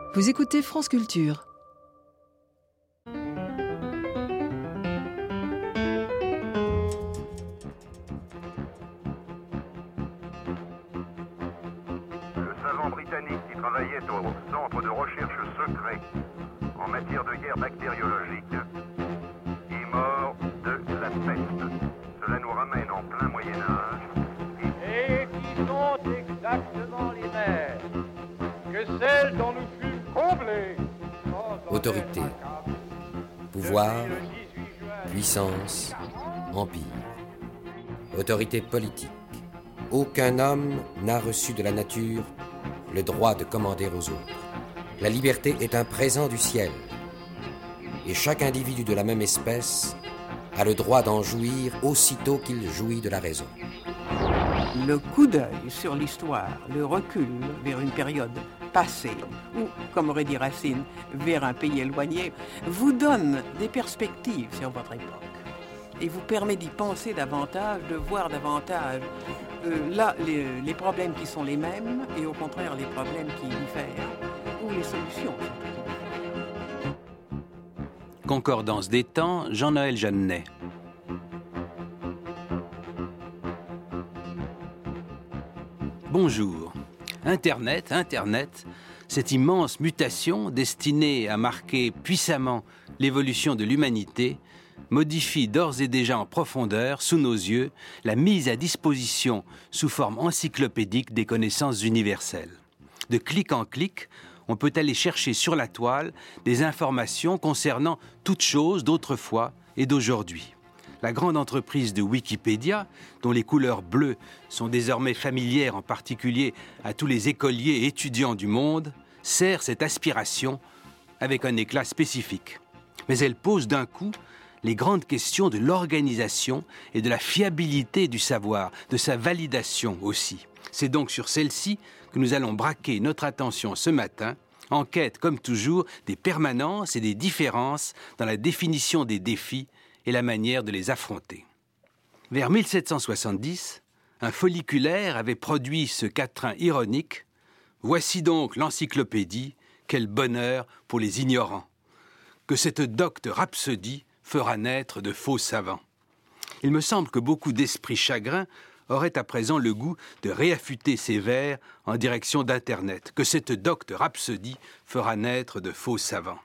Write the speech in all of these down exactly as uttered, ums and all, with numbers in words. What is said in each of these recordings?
Vous écoutez France Culture. Britannique qui travaillait au centre de recherche secret en matière de guerre bactériologique est mort de la peste. Cela nous ramène en plein Moyen-Âge. Et qui sont exactement les mêmes que celles dont nous fûmes comblés. Autorité, pouvoir, puissance, empire. Autorité politique. Aucun homme n'a reçu de la nature le droit de commander aux autres. La liberté est un présent du ciel, et chaque individu de la même espèce a le droit d'en jouir aussitôt qu'il jouit de la raison. Le coup d'œil sur l'histoire, le recul vers une période passée, ou, comme aurait dit Racine, vers un pays éloigné, vous donne des perspectives sur votre époque, et vous permet d'y penser davantage, de voir davantage Euh, là, les, les problèmes qui sont les mêmes et au contraire les problèmes qui diffèrent ou les solutions. Concordance des temps, Jean-Noël Jeannet. Bonjour. Internet, Internet, cette immense mutation destinée à marquer puissamment l'évolution de l'humanité modifie d'ores et déjà en profondeur, sous nos yeux, la mise à disposition sous forme encyclopédique des connaissances universelles. De clic en clic, on peut aller chercher sur la toile des informations concernant toutes choses d'autrefois et d'aujourd'hui. La grande entreprise de Wikipédia, dont les couleurs bleues sont désormais familières en particulier à tous les écoliers et étudiants du monde, sert cette aspiration avec un éclat spécifique. Mais elle pose d'un coup les grandes questions de l'organisation et de la fiabilité du savoir, de sa validation aussi. C'est donc sur celle-ci que nous allons braquer notre attention ce matin, en quête, comme toujours, des permanences et des différences dans la définition des défis et la manière de les affronter. Vers mille sept cent soixante-dix, un folliculaire avait produit ce quatrain ironique « Voici donc l'encyclopédie, quel bonheur pour les ignorants ! Que cette docte rhapsodie fera naître de faux savants. » Il me semble que beaucoup d'esprits chagrins auraient à présent le goût de réaffûter ces vers en direction d'Internet, que cette docte rhapsodie fera naître de faux savants.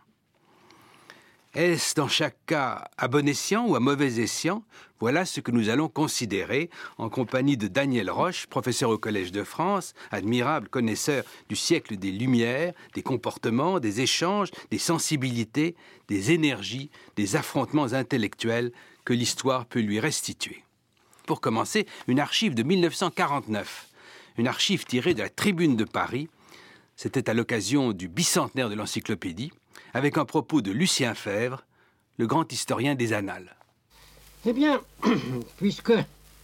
Est-ce dans chaque cas à bon escient ou à mauvais escient? Voilà ce que nous allons considérer en compagnie de Daniel Roche, professeur au Collège de France, admirable connaisseur du siècle des Lumières, des comportements, des échanges, des sensibilités, des énergies, des affrontements intellectuels que l'histoire peut lui restituer. Pour commencer, une archive de mille neuf cent quarante-neuf, une archive tirée de la Tribune de Paris, c'était à l'occasion du bicentenaire de l'encyclopédie, avec un propos de Lucien Febvre, le grand historien des Annales. Eh bien, puisque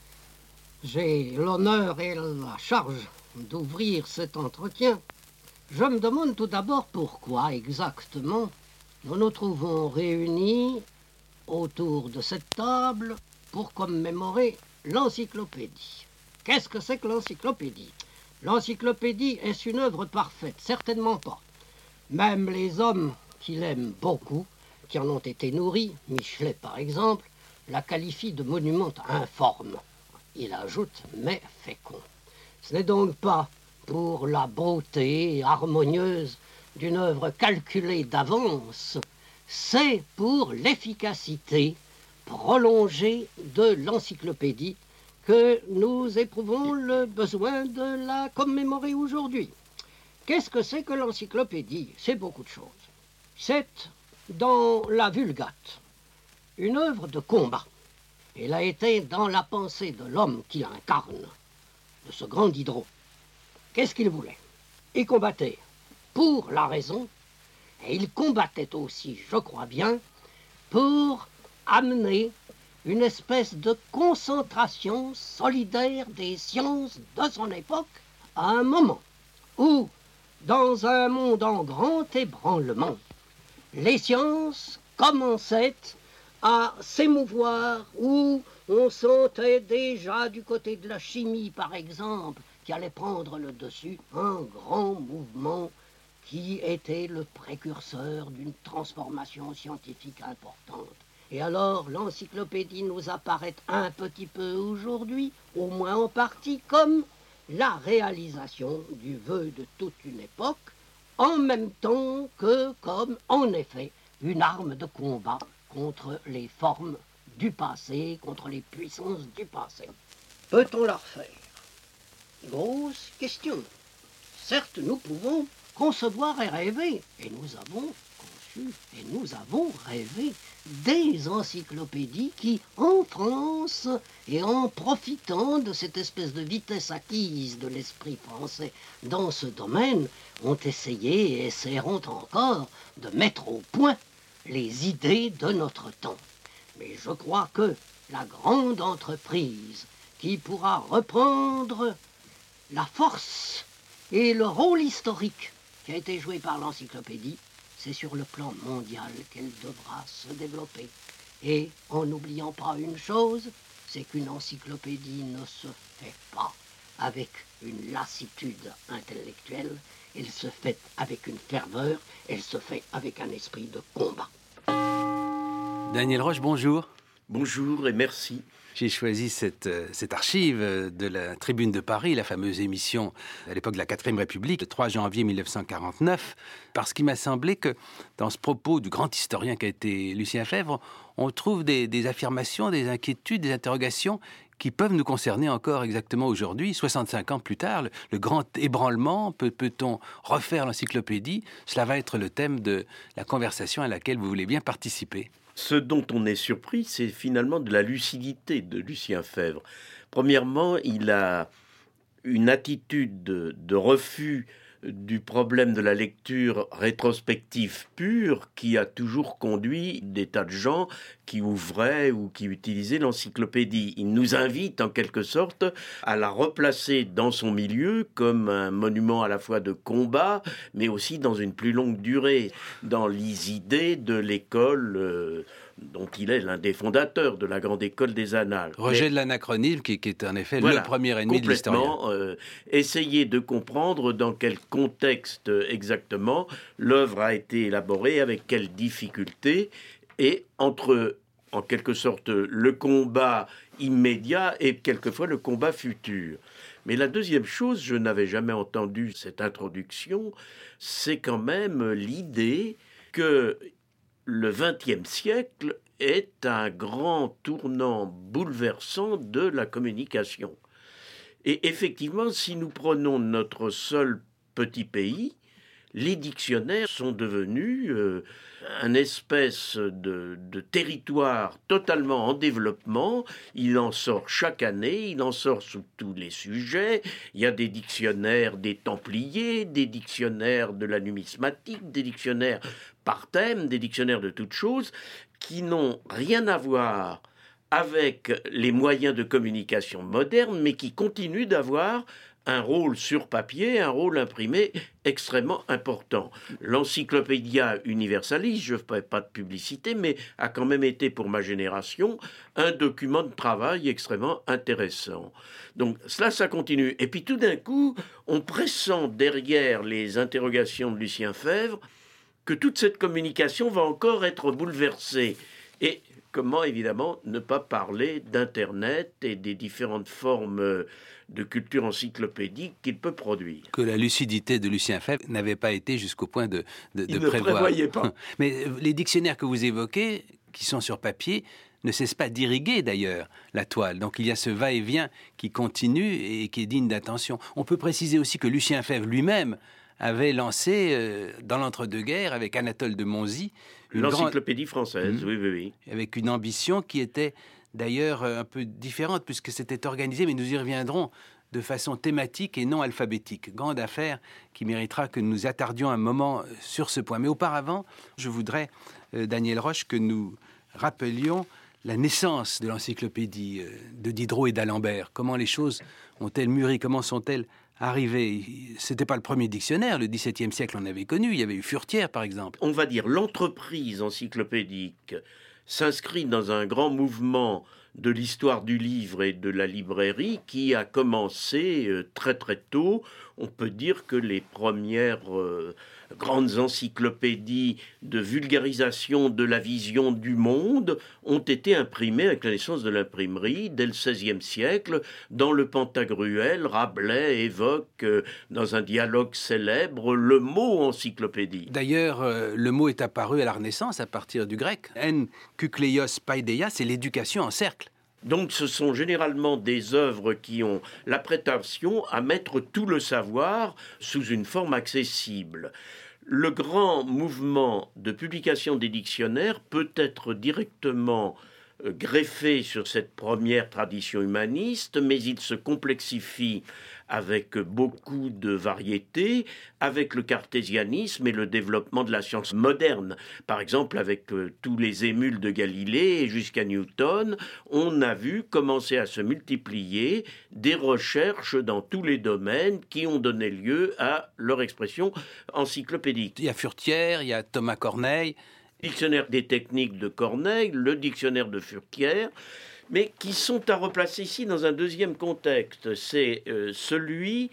j'ai l'honneur et la charge d'ouvrir cet entretien, je me demande tout d'abord pourquoi exactement nous nous trouvons réunis autour de cette table pour commémorer l'encyclopédie. Qu'est-ce que c'est que l'encyclopédie? L'encyclopédie est une œuvre parfaite, certainement pas. Même les hommes qui l'aiment beaucoup, qui en ont été nourris, Michelet par exemple, la qualifie de monument informe. Il ajoute « mais fécond ». Ce n'est donc pas pour la beauté harmonieuse d'une œuvre calculée d'avance, c'est pour l'efficacité prolongée de l'encyclopédie que nous éprouvons le besoin de la commémorer aujourd'hui. Qu'est-ce que c'est que l'encyclopédie? C'est beaucoup de choses. C'est, dans la Vulgate, une œuvre de combat. Elle a été dans la pensée de l'homme qui l'incarne, de ce grand Diderot. Qu'est-ce qu'il voulait? Il combattait pour la raison, et il combattait aussi, je crois bien, pour amener une espèce de concentration solidaire des sciences de son époque à un moment où, dans un monde en grand ébranlement, les sciences commençaient à s'émouvoir, où on sentait déjà du côté de la chimie, par exemple, qui allait prendre le dessus, un grand mouvement qui était le précurseur d'une transformation scientifique importante. Et alors, l'encyclopédie nous apparaît un petit peu aujourd'hui, au moins en partie, comme la réalisation du vœu de toute une époque, en même temps que comme, en effet, une arme de combat contre les formes du passé, contre les puissances du passé. Peut-on la refaire? Grosse question. Certes, nous pouvons concevoir et rêver, et nous avons conçu et nous avons rêvé des encyclopédies qui, en France, et en profitant de cette espèce de vitesse acquise de l'esprit français dans ce domaine, ont essayé et essaieront encore de mettre au point les idées de notre temps. Mais je crois que la grande entreprise qui pourra reprendre la force et le rôle historique qui a été joué par l'encyclopédie, c'est sur le plan mondial qu'elle devra se développer. Et en n'oubliant pas une chose, c'est qu'une encyclopédie ne se fait pas avec une lassitude intellectuelle, elle se fait avec une ferveur, elle se fait avec un esprit de combat. Daniel Roche, bonjour. Bonjour et merci. J'ai choisi cette, cette archive de la Tribune de Paris, la fameuse émission à l'époque de la quatrième République, le trois janvier mille neuf cent quarante-neuf, parce qu'il m'a semblé que dans ce propos du grand historien qu'a été Lucien Febvre, on trouve des, des affirmations, des inquiétudes, des interrogations qui peuvent nous concerner encore exactement aujourd'hui, soixante-cinq ans plus tard. Le, le grand ébranlement, peut, peut-on refaire l'encyclopédie? Cela va être le thème de la conversation à laquelle vous voulez bien participer. Ce dont on est surpris, c'est finalement de la lucidité de Lucien Febvre. Premièrement, il a une attitude de, de refus du problème de la lecture rétrospective pure qui a toujours conduit des tas de gens qui ouvraient ou qui utilisaient l'encyclopédie. Il nous invite en quelque sorte à la replacer dans son milieu comme un monument à la fois de combat, mais aussi dans une plus longue durée, dans les idées de l'école euh, dont il est l'un des fondateurs de la grande école des annales. Rejet Mais, de l'anachronisme, qui, qui est en effet voilà, le premier ennemi de l'historien. Euh, essayer de comprendre dans quel contexte exactement l'œuvre a été élaborée, avec quelles difficultés, et entre, en quelque sorte, le combat immédiat et quelquefois le combat futur. Mais la deuxième chose, je n'avais jamais entendu cette introduction, c'est quand même l'idée que le vingtième siècle est un grand tournant bouleversant de la communication. Et effectivement, si nous prenons notre seul petit pays, les dictionnaires sont devenus euh, un espèce de, de territoire totalement en développement. Il en sort chaque année, il en sort sous tous les sujets. Il y a des dictionnaires des Templiers, des dictionnaires de la numismatique, des dictionnaires par thème, des dictionnaires de toutes choses, qui n'ont rien à voir avec les moyens de communication modernes, mais qui continuent d'avoir un rôle sur papier, un rôle imprimé extrêmement important. L'Encyclopædia Universalis, je ne fais pas de publicité, mais a quand même été pour ma génération un document de travail extrêmement intéressant. Donc cela, ça continue. Et puis tout d'un coup, on pressent derrière les interrogations de Lucien Febvre que toute cette communication va encore être bouleversée. Et comment, évidemment, ne pas parler d'Internet et des différentes formes de culture encyclopédique qu'il peut produire. Que la lucidité de Lucien Febvre n'avait pas été jusqu'au point de, de, de Il prévoir. Il ne prévoyait pas. Mais les dictionnaires que vous évoquez, qui sont sur papier, ne cessent pas d'irriguer d'ailleurs la toile. Donc il y a ce va-et-vient qui continue et qui est digne d'attention. On peut préciser aussi que Lucien Febvre lui-même avait lancé, euh, dans l'entre-deux-guerres, avec Anatole de Monzie, l'encyclopédie grande... française, mmh. oui, oui, oui. Avec une ambition qui était d'ailleurs un peu différente, puisque c'était organisé, mais nous y reviendrons, de façon thématique et non alphabétique. Grande affaire qui méritera que nous attardions un moment sur ce point. Mais auparavant, je voudrais, euh, Daniel Roche, que nous rappelions la naissance de l'encyclopédie euh, de Diderot et d'Alembert. Comment les choses ont-elles mûri? Comment sont-elles arrivé, c'était pas le premier dictionnaire, le dix-septième siècle on avait connu, il y avait eu Furetière par exemple. On va dire l'entreprise encyclopédique s'inscrit dans un grand mouvement de l'histoire du livre et de la librairie qui a commencé très très tôt. on peut dire que les premières euh, grandes encyclopédies de vulgarisation de la vision du monde ont été imprimées avec la naissance de l'imprimerie dès le seizième siècle. Dans le Pantagruel, Rabelais évoque euh, dans un dialogue célèbre le mot encyclopédie. D'ailleurs, euh, le mot est apparu à la Renaissance à partir du grec. En kukleios paideia, c'est l'éducation en cercle. Donc ce sont généralement des œuvres qui ont la prétention à mettre tout le savoir sous une forme accessible. Le grand mouvement de publication des dictionnaires peut être directement greffé sur cette première tradition humaniste, mais il se complexifie avec beaucoup de variétés, avec le cartésianisme et le développement de la science moderne. Par exemple, avec euh, tous les émules de Galilée et jusqu'à Newton, on a vu commencer à se multiplier des recherches dans tous les domaines qui ont donné lieu à leur expression encyclopédique. Il y a Furetière, il y a Thomas Corneille. Dictionnaire des techniques de Corneille, le dictionnaire de Furetière, mais qui sont à replacer ici dans un deuxième contexte. C'est euh, celui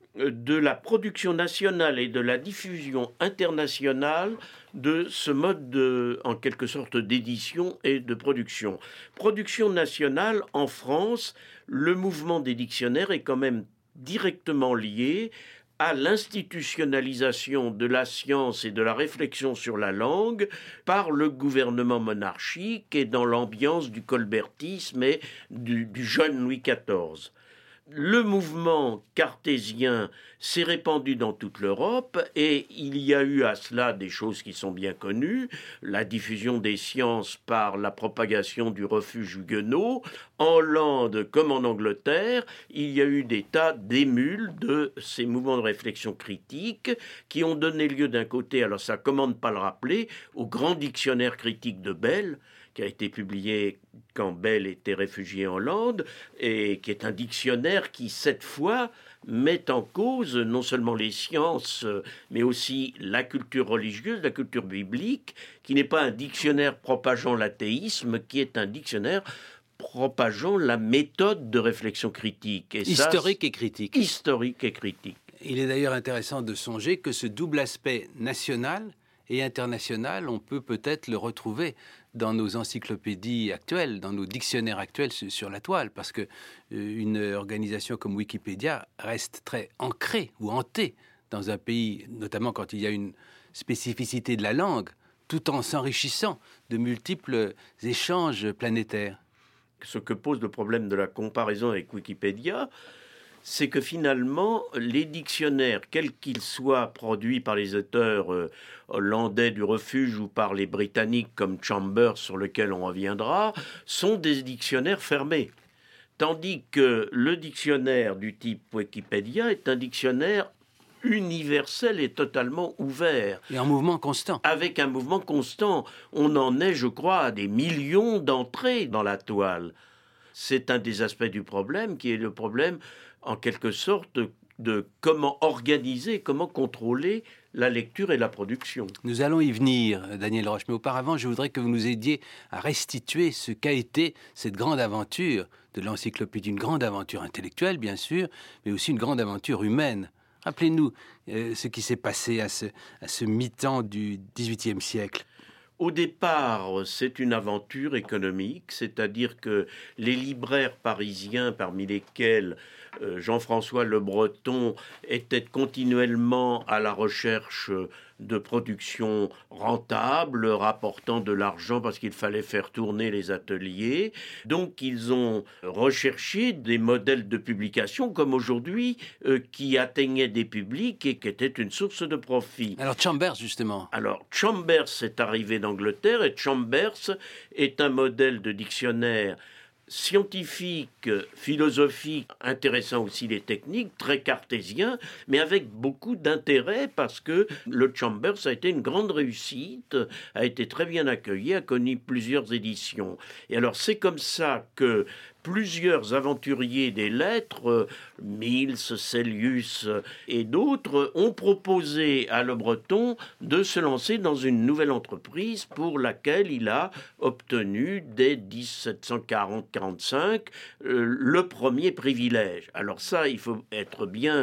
de la production nationale et de la diffusion internationale de ce mode, de, en quelque sorte, d'édition et de production. Production nationale, en France, le mouvement des dictionnaires est quand même directement lié à l'institutionnalisation de la science et de la réflexion sur la langue par le gouvernement monarchique et dans l'ambiance du colbertisme et du, du jeune Louis quatorze. Le mouvement cartésien s'est répandu dans toute l'Europe et il y a eu à cela des choses qui sont bien connues, la diffusion des sciences par la propagation du refuge huguenot. En Hollande comme en Angleterre, il y a eu des tas d'émules de ces mouvements de réflexion critique qui ont donné lieu d'un côté, alors ça commande pas le rappeler, au grand dictionnaire critique de Bell, qui a été publié quand Bell était réfugié en Hollande, et qui est un dictionnaire qui, cette fois, met en cause non seulement les sciences, mais aussi la culture religieuse, la culture biblique, qui n'est pas un dictionnaire propageant l'athéisme, qui est un dictionnaire propageant la méthode de réflexion critique. Et historique ça, et critique. Historique et critique. Il est d'ailleurs intéressant de songer que ce double aspect national et international, on peut peut-être le retrouver dans nos encyclopédies actuelles, dans nos dictionnaires actuels sur la toile, parce que une organisation comme Wikipédia reste très ancrée ou hantée dans un pays, notamment quand il y a une spécificité de la langue, tout en s'enrichissant de multiples échanges planétaires. Ce que pose le problème de la comparaison avec Wikipédia, c'est que finalement, les dictionnaires, quels qu'ils soient produits par les auteurs euh, hollandais du refuge ou par les Britanniques comme Chambers, sur lequel on reviendra, sont des dictionnaires fermés. Tandis que le dictionnaire du type Wikipédia est un dictionnaire universel et totalement ouvert. Et en mouvement constant. Avec un mouvement constant. On en est, je crois, à des millions d'entrées dans la toile. C'est un des aspects du problème qui est le problème, en quelque sorte, de comment organiser, comment contrôler la lecture et la production. Nous allons y venir, Daniel Roche, mais auparavant, je voudrais que vous nous aidiez à restituer ce qu'a été cette grande aventure de l'encyclopédie, une grande aventure intellectuelle, bien sûr, mais aussi une grande aventure humaine. Rappelez-nous euh, ce qui s'est passé à ce, à ce mi-temps du dix-huitième siècle. Au départ, c'est une aventure économique, c'est-à-dire que les libraires parisiens, parmi lesquels euh, Jean-François Le Breton, étaient continuellement à la recherche de production rentable, rapportant de l'argent parce qu'il fallait faire tourner les ateliers. Donc ils ont recherché des modèles de publication comme aujourd'hui euh, qui atteignaient des publics et qui étaient une source de profit. Alors Chambers, justement. Alors Chambers est arrivé d'Angleterre et Chambers est un modèle de dictionnaire scientifique, philosophique, intéressant aussi les techniques, très cartésien, mais avec beaucoup d'intérêt parce que le Chambers a été une grande réussite, a été très bien accueilli, a connu plusieurs éditions. Et alors c'est comme ça que plusieurs aventuriers des lettres, Mills, Cellius et d'autres, ont proposé à Le Breton de se lancer dans une nouvelle entreprise pour laquelle il a obtenu dès dix-sept cent quarante quarante-cinq euh, le premier privilège. Alors ça, il faut être bien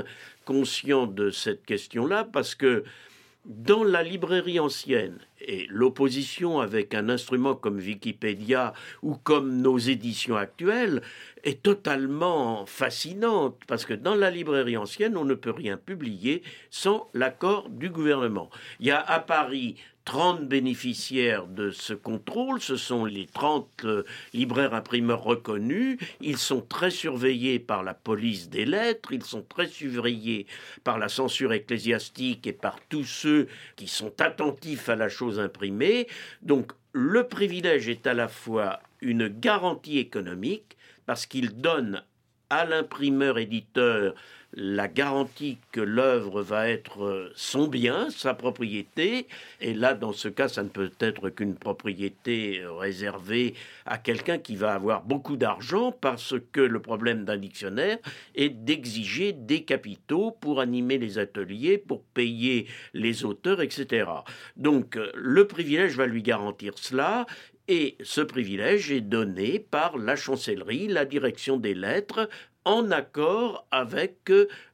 conscient de cette question-là parce que dans la librairie ancienne, et l'opposition avec un instrument comme Wikipédia ou comme nos éditions actuelles est totalement fascinante, parce que dans la librairie ancienne, on ne peut rien publier sans l'accord du gouvernement. Il y a à Paris trente bénéficiaires de ce contrôle, ce sont les trente euh, libraires imprimeurs reconnus, ils sont très surveillés par la police des lettres, ils sont très surveillés par la censure ecclésiastique et par tous ceux qui sont attentifs à la chose imprimée. Donc le privilège est à la fois une garantie économique, parce qu'il donne à l'imprimeur-éditeur la garantie que l'œuvre va être son bien, sa propriété, et là, dans ce cas, ça ne peut être qu'une propriété réservée à quelqu'un qui va avoir beaucoup d'argent, parce que le problème d'un dictionnaire est d'exiger des capitaux pour animer les ateliers, pour payer les auteurs, et cetera. Donc, le privilège va lui garantir cela, et ce privilège est donné par la chancellerie, la direction des lettres, en accord avec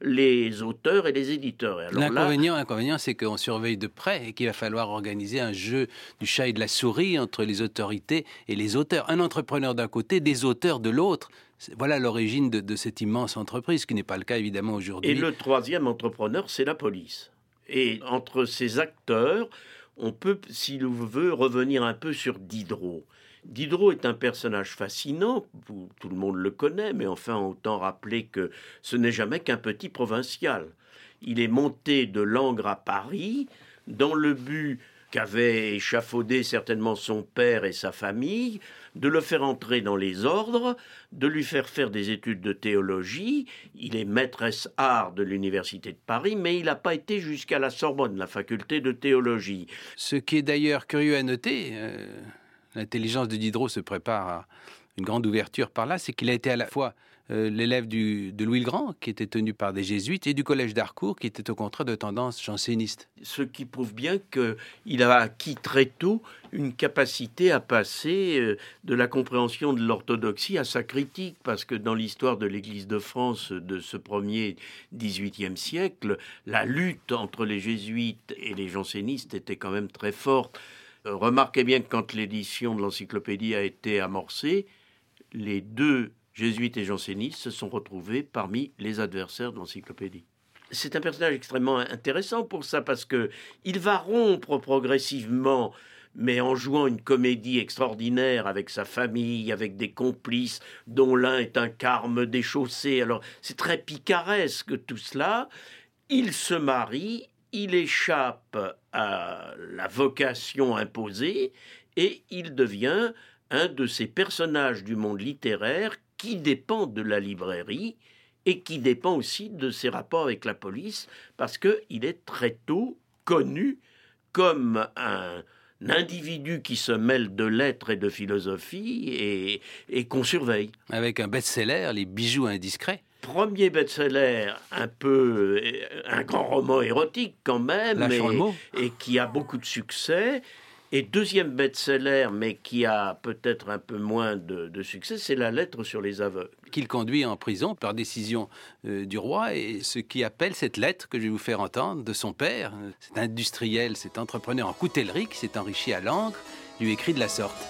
les auteurs et les éditeurs. Alors l'inconvénient, là, l'inconvénient, c'est qu'on surveille de près et qu'il va falloir organiser un jeu du chat et de la souris entre les autorités et les auteurs. Un entrepreneur d'un côté, des auteurs de l'autre. Voilà l'origine de, de cette immense entreprise, ce qui n'est pas le cas évidemment aujourd'hui. Et le troisième entrepreneur, c'est la police. Et entre ces acteurs, on peut, si l'on veut, revenir un peu sur Diderot. Diderot est un personnage fascinant, tout le monde le connaît, mais enfin autant rappeler que ce n'est jamais qu'un petit provincial. Il est monté de Langres à Paris dans le but qu'avait échafaudé certainement son père et sa famille, de le faire entrer dans les ordres, de lui faire faire des études de théologie. Il est maîtresse art de l'Université de Paris, mais il n'a pas été jusqu'à la Sorbonne, la faculté de théologie. Ce qui est d'ailleurs curieux à noter, euh, l'intelligence de Diderot se prépare à une grande ouverture par là, c'est qu'il a été à la fois euh, l'élève du, de Louis le Grand, qui était tenu par des jésuites, et du collège d'Harcourt, qui était au contraire de tendance janséniste. Ce qui prouve bien qu'il a acquis très tôt une capacité à passer euh, de la compréhension de l'orthodoxie à sa critique, parce que dans l'histoire de l'Église de France de ce premier dix-huitième siècle, la lutte entre les jésuites et les jansénistes était quand même très forte. Euh, remarquez bien que quand l'édition de l'encyclopédie a été amorcée, les deux jésuites et jansénistes se sont retrouvés parmi les adversaires de l'encyclopédie. C'est un personnage extrêmement intéressant pour ça, parce que il va rompre progressivement, mais en jouant une comédie extraordinaire avec sa famille, avec des complices, dont l'un est un carme déchaussé. Alors, c'est très picaresque tout cela. Il se marie, il échappe à la vocation imposée, et il devient un de ces personnages du monde littéraire qui dépend de la librairie et qui dépend aussi de ses rapports avec la police, parce qu'il est très tôt connu comme un individu qui se mêle de lettres et de philosophie et, et qu'on surveille. Avec un best-seller, Les bijoux indiscrets. Premier best-seller, un peu, un grand roman érotique quand même, et, et qui a beaucoup de succès. Et deuxième best-seller, mais qui a peut-être un peu moins de, de succès, c'est La lettre sur les aveugles. Qu'il conduit en prison par décision euh, du roi, et ce qui appelle cette lettre que je vais vous faire entendre de son père, cet industriel, cet entrepreneur en coutellerie qui s'est enrichi à Langres, lui écrit de la sorte.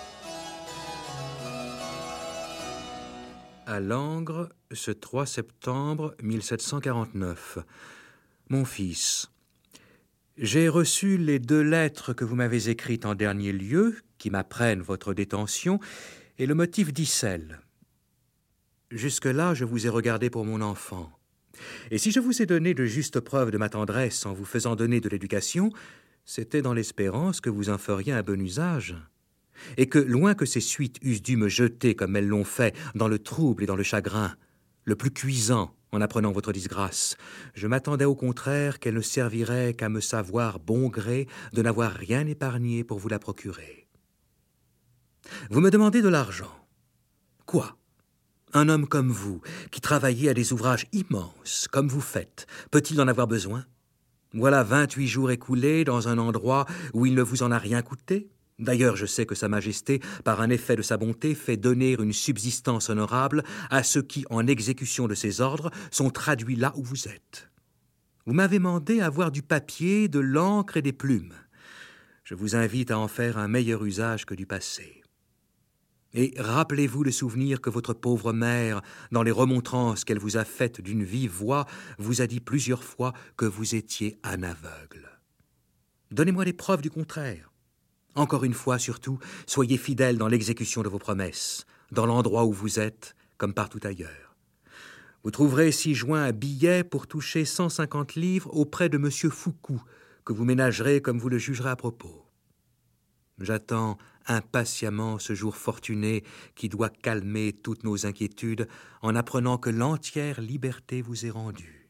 À Langres, ce trois septembre mille sept cent quarante-neuf. Mon fils, j'ai reçu les deux lettres que vous m'avez écrites en dernier lieu, qui m'apprennent votre détention, et le motif d'Issel. Jusque-là, je vous ai regardé pour mon enfant. Et si je vous ai donné de justes preuves de ma tendresse en vous faisant donner de l'éducation, c'était dans l'espérance que vous en feriez un bon usage. Et que, loin que ces suites eussent dû me jeter, comme elles l'ont fait, dans le trouble et dans le chagrin, le plus cuisant, en apprenant votre disgrâce, je m'attendais au contraire qu'elle ne servirait qu'à me savoir bon gré de n'avoir rien épargné pour vous la procurer. Vous me demandez de l'argent. Quoi? Un homme comme vous, qui travaillez à des ouvrages immenses, comme vous faites, peut-il en avoir besoin? Voilà vingt-huit jours écoulés dans un endroit où il ne vous en a rien coûté. D'ailleurs, je sais que Sa Majesté, par un effet de sa bonté, fait donner une subsistance honorable à ceux qui, en exécution de ses ordres, sont traduits là où vous êtes. Vous m'avez mandé avoir du papier, de l'encre et des plumes. Je vous invite à en faire un meilleur usage que du passé. Et rappelez-vous le souvenir que votre pauvre mère, dans les remontrances qu'elle vous a faites d'une vive voix, vous a dit plusieurs fois que vous étiez un aveugle. Donnez-moi des preuves du contraire. Encore une fois, surtout, soyez fidèles dans l'exécution de vos promesses, dans l'endroit où vous êtes, comme partout ailleurs. Vous trouverez ci-joint un billet pour toucher cent cinquante livres auprès de M. Foucou, que vous ménagerez comme vous le jugerez à propos. J'attends impatiemment ce jour fortuné qui doit calmer toutes nos inquiétudes en apprenant que l'entière liberté vous est rendue.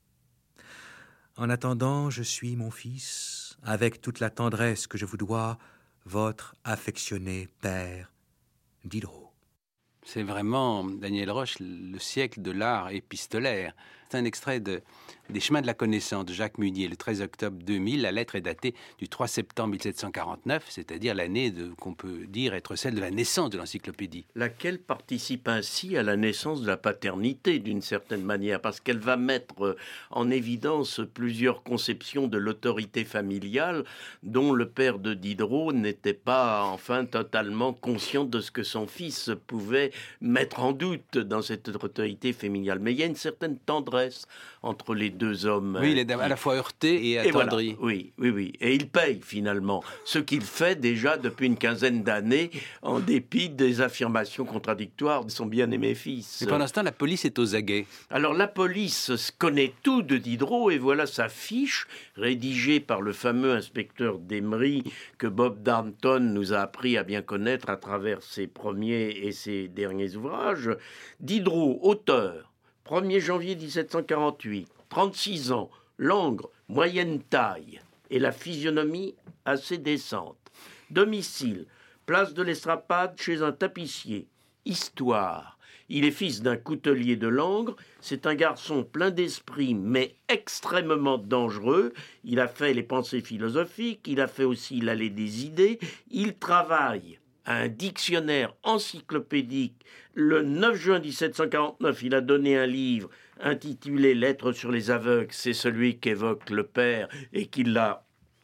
En attendant, je suis, mon fils, avec toute la tendresse que je vous dois, votre affectionné père, Diderot. C'est vraiment, Daniel Roche, le siècle de l'art épistolaire. C'est un extrait de, des Chemins de la connaissance de Jacques Munier, le treize octobre deux mille. La lettre est datée du trois septembre mille sept cent quarante-neuf, c'est-à-dire l'année de, qu'on peut dire être celle de la naissance de l'encyclopédie. Laquelle participe ainsi à la naissance de la paternité, d'une certaine manière, parce qu'elle va mettre en évidence plusieurs conceptions de l'autorité familiale dont le père de Diderot n'était pas, enfin, totalement conscient de ce que son fils pouvait mettre en doute dans cette autorité familiale. Mais il y a une certaine tendresse entre les deux hommes. Oui, il est à la fois heurté et attendri. Et voilà. Oui, oui, oui. Et il paye finalement ce qu'il fait déjà depuis une quinzaine d'années, en dépit des affirmations contradictoires de son bien-aimé fils. Et pendant ce temps, la police est aux aguets. Alors la police connaît tout de Diderot et voilà sa fiche, rédigée par le fameux inspecteur d'Emery que Bob Darnton nous a appris à bien connaître à travers ses premiers et ses derniers ouvrages. Diderot, auteur, premier janvier dix-sept cent quarante-huit, trente-six ans, Langres, moyenne taille, et la physionomie assez décente. Domicile, place de l'Estrapade chez un tapissier. Histoire, il est fils d'un coutelier de Langres, c'est un garçon plein d'esprit mais extrêmement dangereux. Il a fait les pensées philosophiques, il a fait aussi l'allée des idées, il travaille un dictionnaire encyclopédique. Le neuf juin dix-sept cent quarante-neuf, il a donné un livre intitulé « Lettres sur les aveugles ». C'est celui qu'évoque le père et qu'il l'a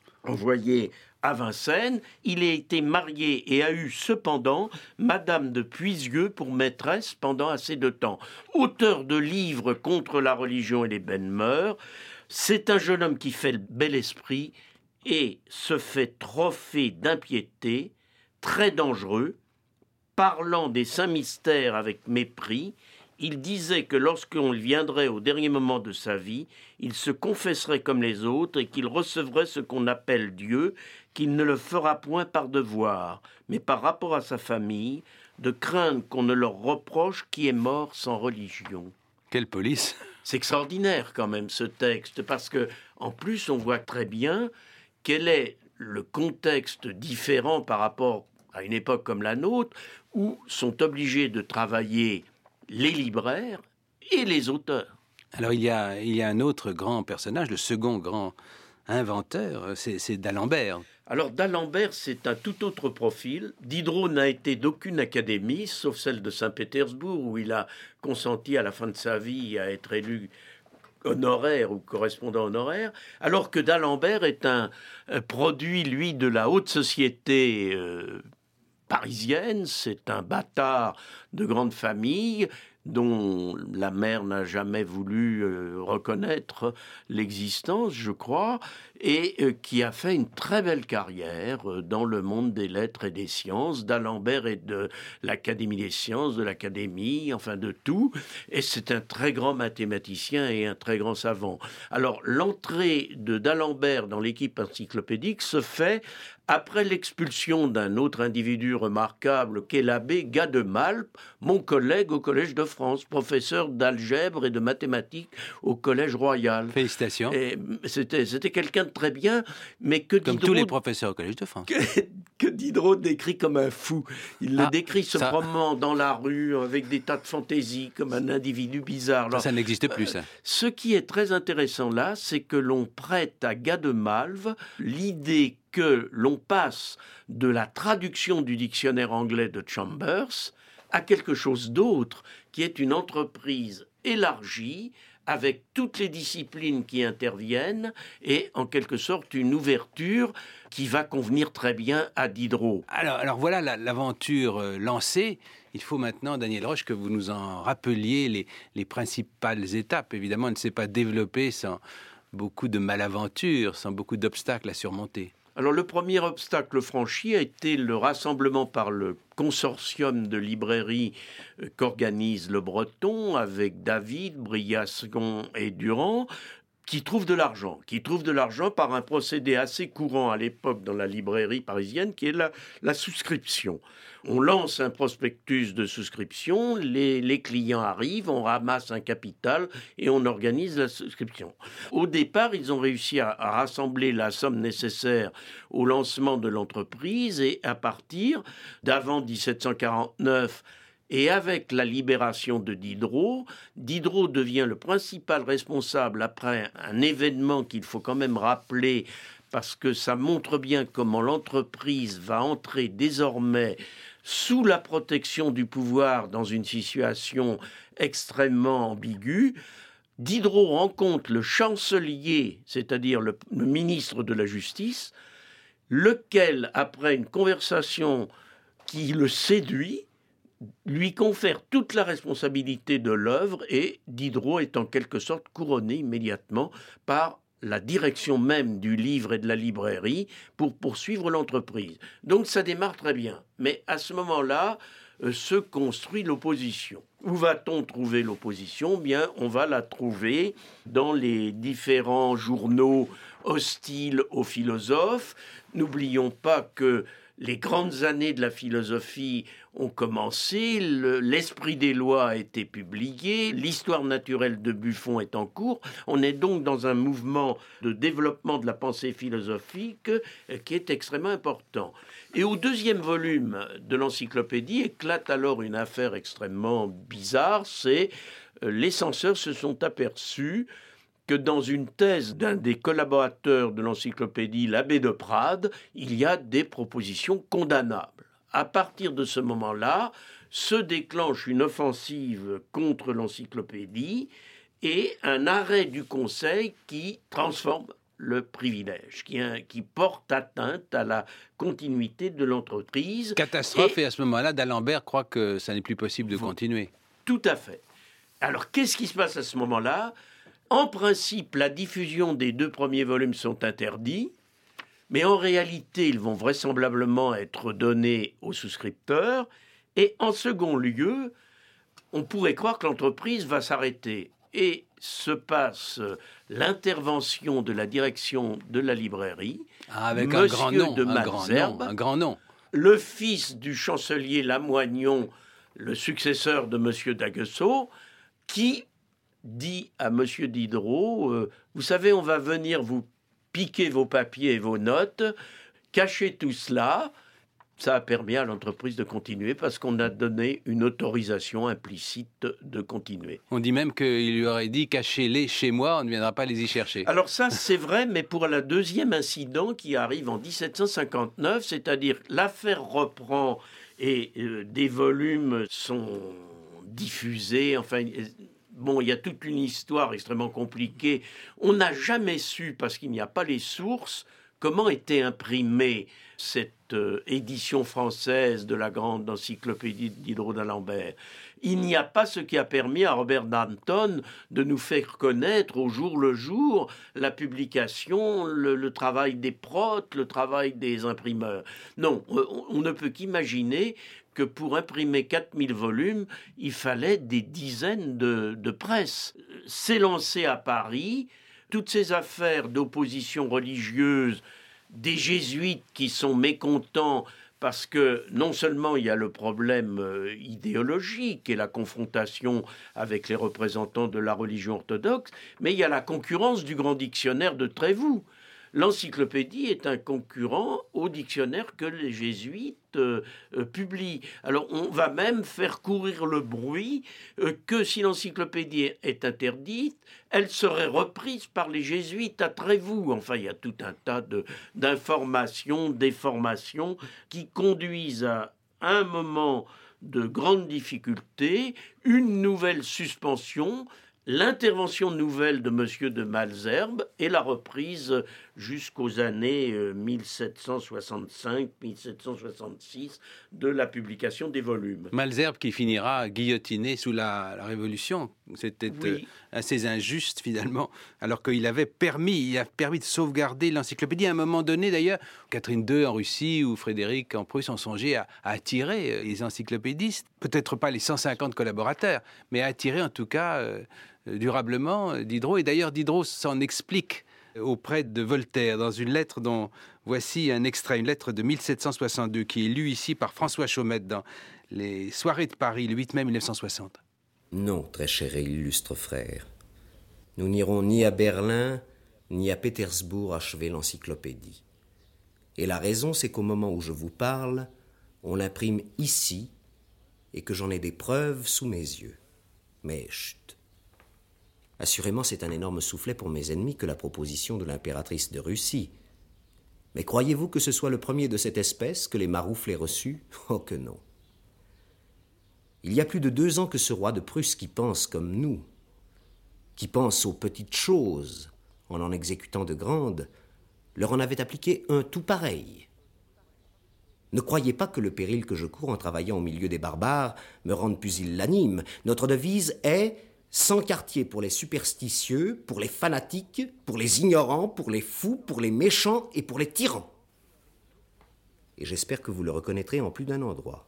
envoyé à Vincennes. Il a été marié et a eu cependant Madame de Puisieux pour maîtresse pendant assez de temps. Auteur de livres contre la religion et les bonnes mœurs, c'est un jeune homme qui fait le bel esprit et se fait trophée d'impiété, très dangereux, parlant des saints mystères avec mépris. Il disait que lorsqu'on viendrait au dernier moment de sa vie, il se confesserait comme les autres et qu'il recevrait ce qu'on appelle Dieu, qu'il ne le fera point par devoir, mais par rapport à sa famille, de craindre qu'on ne leur reproche qui est mort sans religion. Quelle police! C'est extraordinaire quand même ce texte, parce que en plus on voit très bien quel est le contexte différent par rapport à une époque comme la nôtre, où sont obligés de travailler les libraires et les auteurs. Alors il y a, il y a un autre grand personnage, le second grand inventeur, c'est, c'est d'Alembert. Alors d'Alembert, c'est un tout autre profil. Diderot n'a été d'aucune académie, sauf celle de Saint-Pétersbourg, où il a consenti à la fin de sa vie à être élu honoraire ou correspondant honoraire, alors que d'Alembert est un, un produit, lui, de la haute société euh, parisienne. C'est un bâtard de grande famille dont la mère n'a jamais voulu euh, reconnaître l'existence, je crois, et euh, qui a fait une très belle carrière euh, dans le monde des lettres et des sciences, d'Alembert et de l'Académie des sciences, de l'Académie, enfin de tout, et c'est un très grand mathématicien et un très grand savant. Alors, l'entrée de d'Alembert dans l'équipe encyclopédique se fait après l'expulsion d'un autre individu remarquable qu'est l'abbé Gademalpe, mon collègue au Collège de France, professeur d'algèbre et de mathématiques au Collège Royal. Félicitations. Et c'était, c'était quelqu'un de très bien, mais que Comme Diderot, tous les professeurs au Collège de France. Que, que Diderot décrit comme un fou. Il ah, le décrit se ça... promenant dans la rue avec des tas de fantaisies, comme un individu bizarre. Alors, ça, ça n'existe plus, ça. Euh, ce qui est très intéressant là, c'est que l'on prête à Gademalve l'idée que l'on passe de la traduction du dictionnaire anglais de Chambers à quelque chose d'autre, qui est une entreprise élargie, avec toutes les disciplines qui interviennent et en quelque sorte une ouverture qui va convenir très bien à Diderot. Alors, alors voilà la, l'aventure euh, lancée. Il faut maintenant, Daniel Roche, que vous nous en rappeliez les, les principales étapes. Évidemment, on ne s'est pas développé sans beaucoup de malaventures, sans beaucoup d'obstacles à surmonter. Alors le premier obstacle franchi a été le rassemblement par le consortium de librairies qu'organise Le Breton avec David, Briascon et Durand, qui trouvent de l'argent, qui trouvent de l'argent par un procédé assez courant à l'époque dans la librairie parisienne, qui est la, la souscription. On lance un prospectus de souscription, les, les clients arrivent, on ramasse un capital et on organise la souscription. Au départ, ils ont réussi à, à rassembler la somme nécessaire au lancement de l'entreprise et à partir d'avant dix-sept cent quarante-neuf, et avec la libération de Diderot, Diderot devient le principal responsable après un événement qu'il faut quand même rappeler parce que ça montre bien comment l'entreprise va entrer désormais sous la protection du pouvoir dans une situation extrêmement ambiguë. Diderot rencontre le chancelier, c'est-à-dire le, le ministre de la Justice, lequel, après une conversation qui le séduit, lui confère toute la responsabilité de l'œuvre et Diderot est en quelque sorte couronné immédiatement par la direction même du livre et de la librairie pour poursuivre l'entreprise. Donc ça démarre très bien. Mais à ce moment-là, euh, se construit l'opposition. Où va-t-on trouver l'opposition ? Bien, on va la trouver dans les différents journaux hostiles aux philosophes. N'oublions pas que les grandes années de la philosophie ont commencé, le, l'Esprit des lois a été publié, l'Histoire naturelle de Buffon est en cours. On est donc dans un mouvement de développement de la pensée philosophique qui est extrêmement important. Et au deuxième volume de l'encyclopédie éclate alors une affaire extrêmement bizarre, c'est euh, les censeurs se sont aperçus que dans une thèse d'un des collaborateurs de l'encyclopédie, l'abbé de Prade, il y a des propositions condamnables. À partir de ce moment-là, se déclenche une offensive contre l'encyclopédie et un arrêt du Conseil qui transforme le privilège, qui, qui porte atteinte à la continuité de l'entreprise. Catastrophe, et, et à ce moment-là, d'Alembert croit que ça n'est plus possible de continuer. Tout à fait. Alors, qu'est-ce qui se passe à ce moment-là ? En principe, la diffusion des deux premiers volumes sont interdits, mais en réalité, ils vont vraisemblablement être donnés aux souscripteurs. Et en second lieu, on pourrait croire que l'entreprise va s'arrêter. Et se passe l'intervention de la direction de la librairie, ah, avec Monsieur un grand nom, de un grand nom, un grand nom. Le fils du chancelier Lamoignon, le successeur de Monsieur d'Aguesseau, qui dit à Monsieur Diderot, euh, vous savez, on va venir vous piquer vos papiers et vos notes, cacher tout cela. Ça a permis à l'entreprise de continuer parce qu'on a donné une autorisation implicite de continuer. On dit même qu'il lui aurait dit, cachez-les chez moi, on ne viendra pas les y chercher. Alors ça, c'est vrai, mais pour le deuxième incident qui arrive en dix-sept cent cinquante-neuf, c'est-à-dire l'affaire reprend et euh, des volumes sont diffusés, enfin... Bon, il y a toute une histoire extrêmement compliquée. On n'a jamais su, parce qu'il n'y a pas les sources, comment était imprimée cette euh, édition française de la grande encyclopédie de Diderot d'Alembert. Il n'y a pas ce qui a permis à Robert Danton de nous faire connaître au jour le jour la publication, le, le travail des protes, le travail des imprimeurs. Non, on, on ne peut qu'imaginer que pour imprimer quatre mille volumes, il fallait des dizaines de, de presses. C'est lancé à Paris, toutes ces affaires d'opposition religieuse, des jésuites qui sont mécontents parce que non seulement il y a le problème euh, idéologique et la confrontation avec les représentants de la religion orthodoxe, mais il y a la concurrence du grand dictionnaire de Trévoux. L'encyclopédie est un concurrent au dictionnaire que les jésuites euh, euh, publient. Alors on va même faire courir le bruit euh, que si l'encyclopédie est interdite, elle serait reprise par les jésuites à Trévoux. Enfin, il y a tout un tas de, d'informations, d'informations qui conduisent à un moment de grande difficulté, une nouvelle suspension l'intervention nouvelle de M. de Malesherbes et la reprise jusqu'aux années mille sept cent soixante-cinq mille sept cent soixante-six de la publication des volumes. Malesherbes qui finira guillotiné sous la, la Révolution. C'était oui. euh, assez injuste finalement, alors qu'il avait permis, il a permis de sauvegarder l'encyclopédie. À un moment donné d'ailleurs, Catherine deux en Russie ou Frédéric en Prusse ont songé à, à attirer les encyclopédistes, peut-être pas les cent cinquante collaborateurs, mais à attirer en tout cas euh, durablement Diderot. Et d'ailleurs Diderot s'en explique auprès de Voltaire dans une lettre dont voici un extrait, une lettre de mille sept cent soixante-deux qui est lue ici par François Chaumette dans les soirées de Paris le huit mai mille neuf cent soixante. Non, très cher et illustre frère, nous n'irons ni à Berlin ni à Pétersbourg achever l'encyclopédie. Et la raison, c'est qu'au moment où je vous parle, on l'imprime ici et que j'en ai des preuves sous mes yeux. Mais chut. Assurément, c'est un énorme soufflet pour mes ennemis que la proposition de l'impératrice de Russie. Mais croyez-vous que ce soit le premier de cette espèce que les Maroufles aient reçu ? Oh que non. Il y a plus de deux ans que ce roi de Prusse qui pense comme nous, qui pense aux petites choses en en exécutant de grandes, leur en avait appliqué un tout pareil. Ne croyez pas que le péril que je cours en travaillant au milieu des barbares me rende pusillanime. Notre devise est « sans quartier pour les superstitieux, pour les fanatiques, pour les ignorants, pour les fous, pour les méchants et pour les tyrans. » Et j'espère que vous le reconnaîtrez en plus d'un endroit.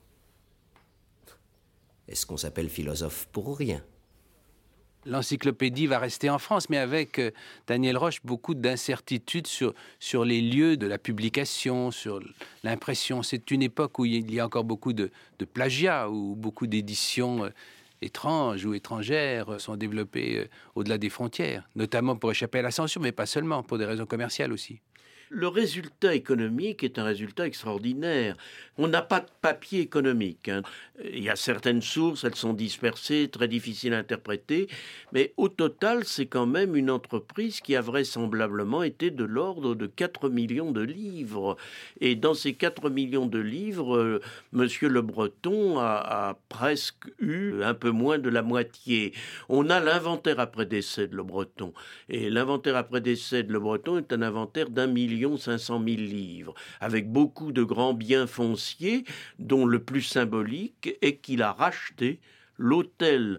Est-ce qu'on s'appelle philosophe pour rien ? L'encyclopédie va rester en France, mais avec euh, Daniel Roche, beaucoup d'incertitudes sur, sur les lieux de la publication, sur l'impression. C'est une époque où il y a encore beaucoup de, de plagiat, où beaucoup d'éditions euh, étranges ou étrangères sont développées euh, au-delà des frontières, notamment pour échapper à la censure, mais pas seulement, pour des raisons commerciales aussi. Le résultat économique est un résultat extraordinaire. On n'a pas de papier économique, hein. Il y a certaines sources, elles sont dispersées, très difficiles à interpréter, mais au total, c'est quand même une entreprise qui a vraisemblablement été de l'ordre de quatre millions de livres. Et dans ces quatre millions de livres, euh, Monsieur Le Breton a, a presque eu un peu moins de la moitié. On a l'inventaire après décès de Le Breton. Et l'inventaire après décès de Le Breton est un inventaire d'un million cinq cent mille livres, avec beaucoup de grands biens fonciers, dont le plus symbolique est qu'il a racheté l'hôtel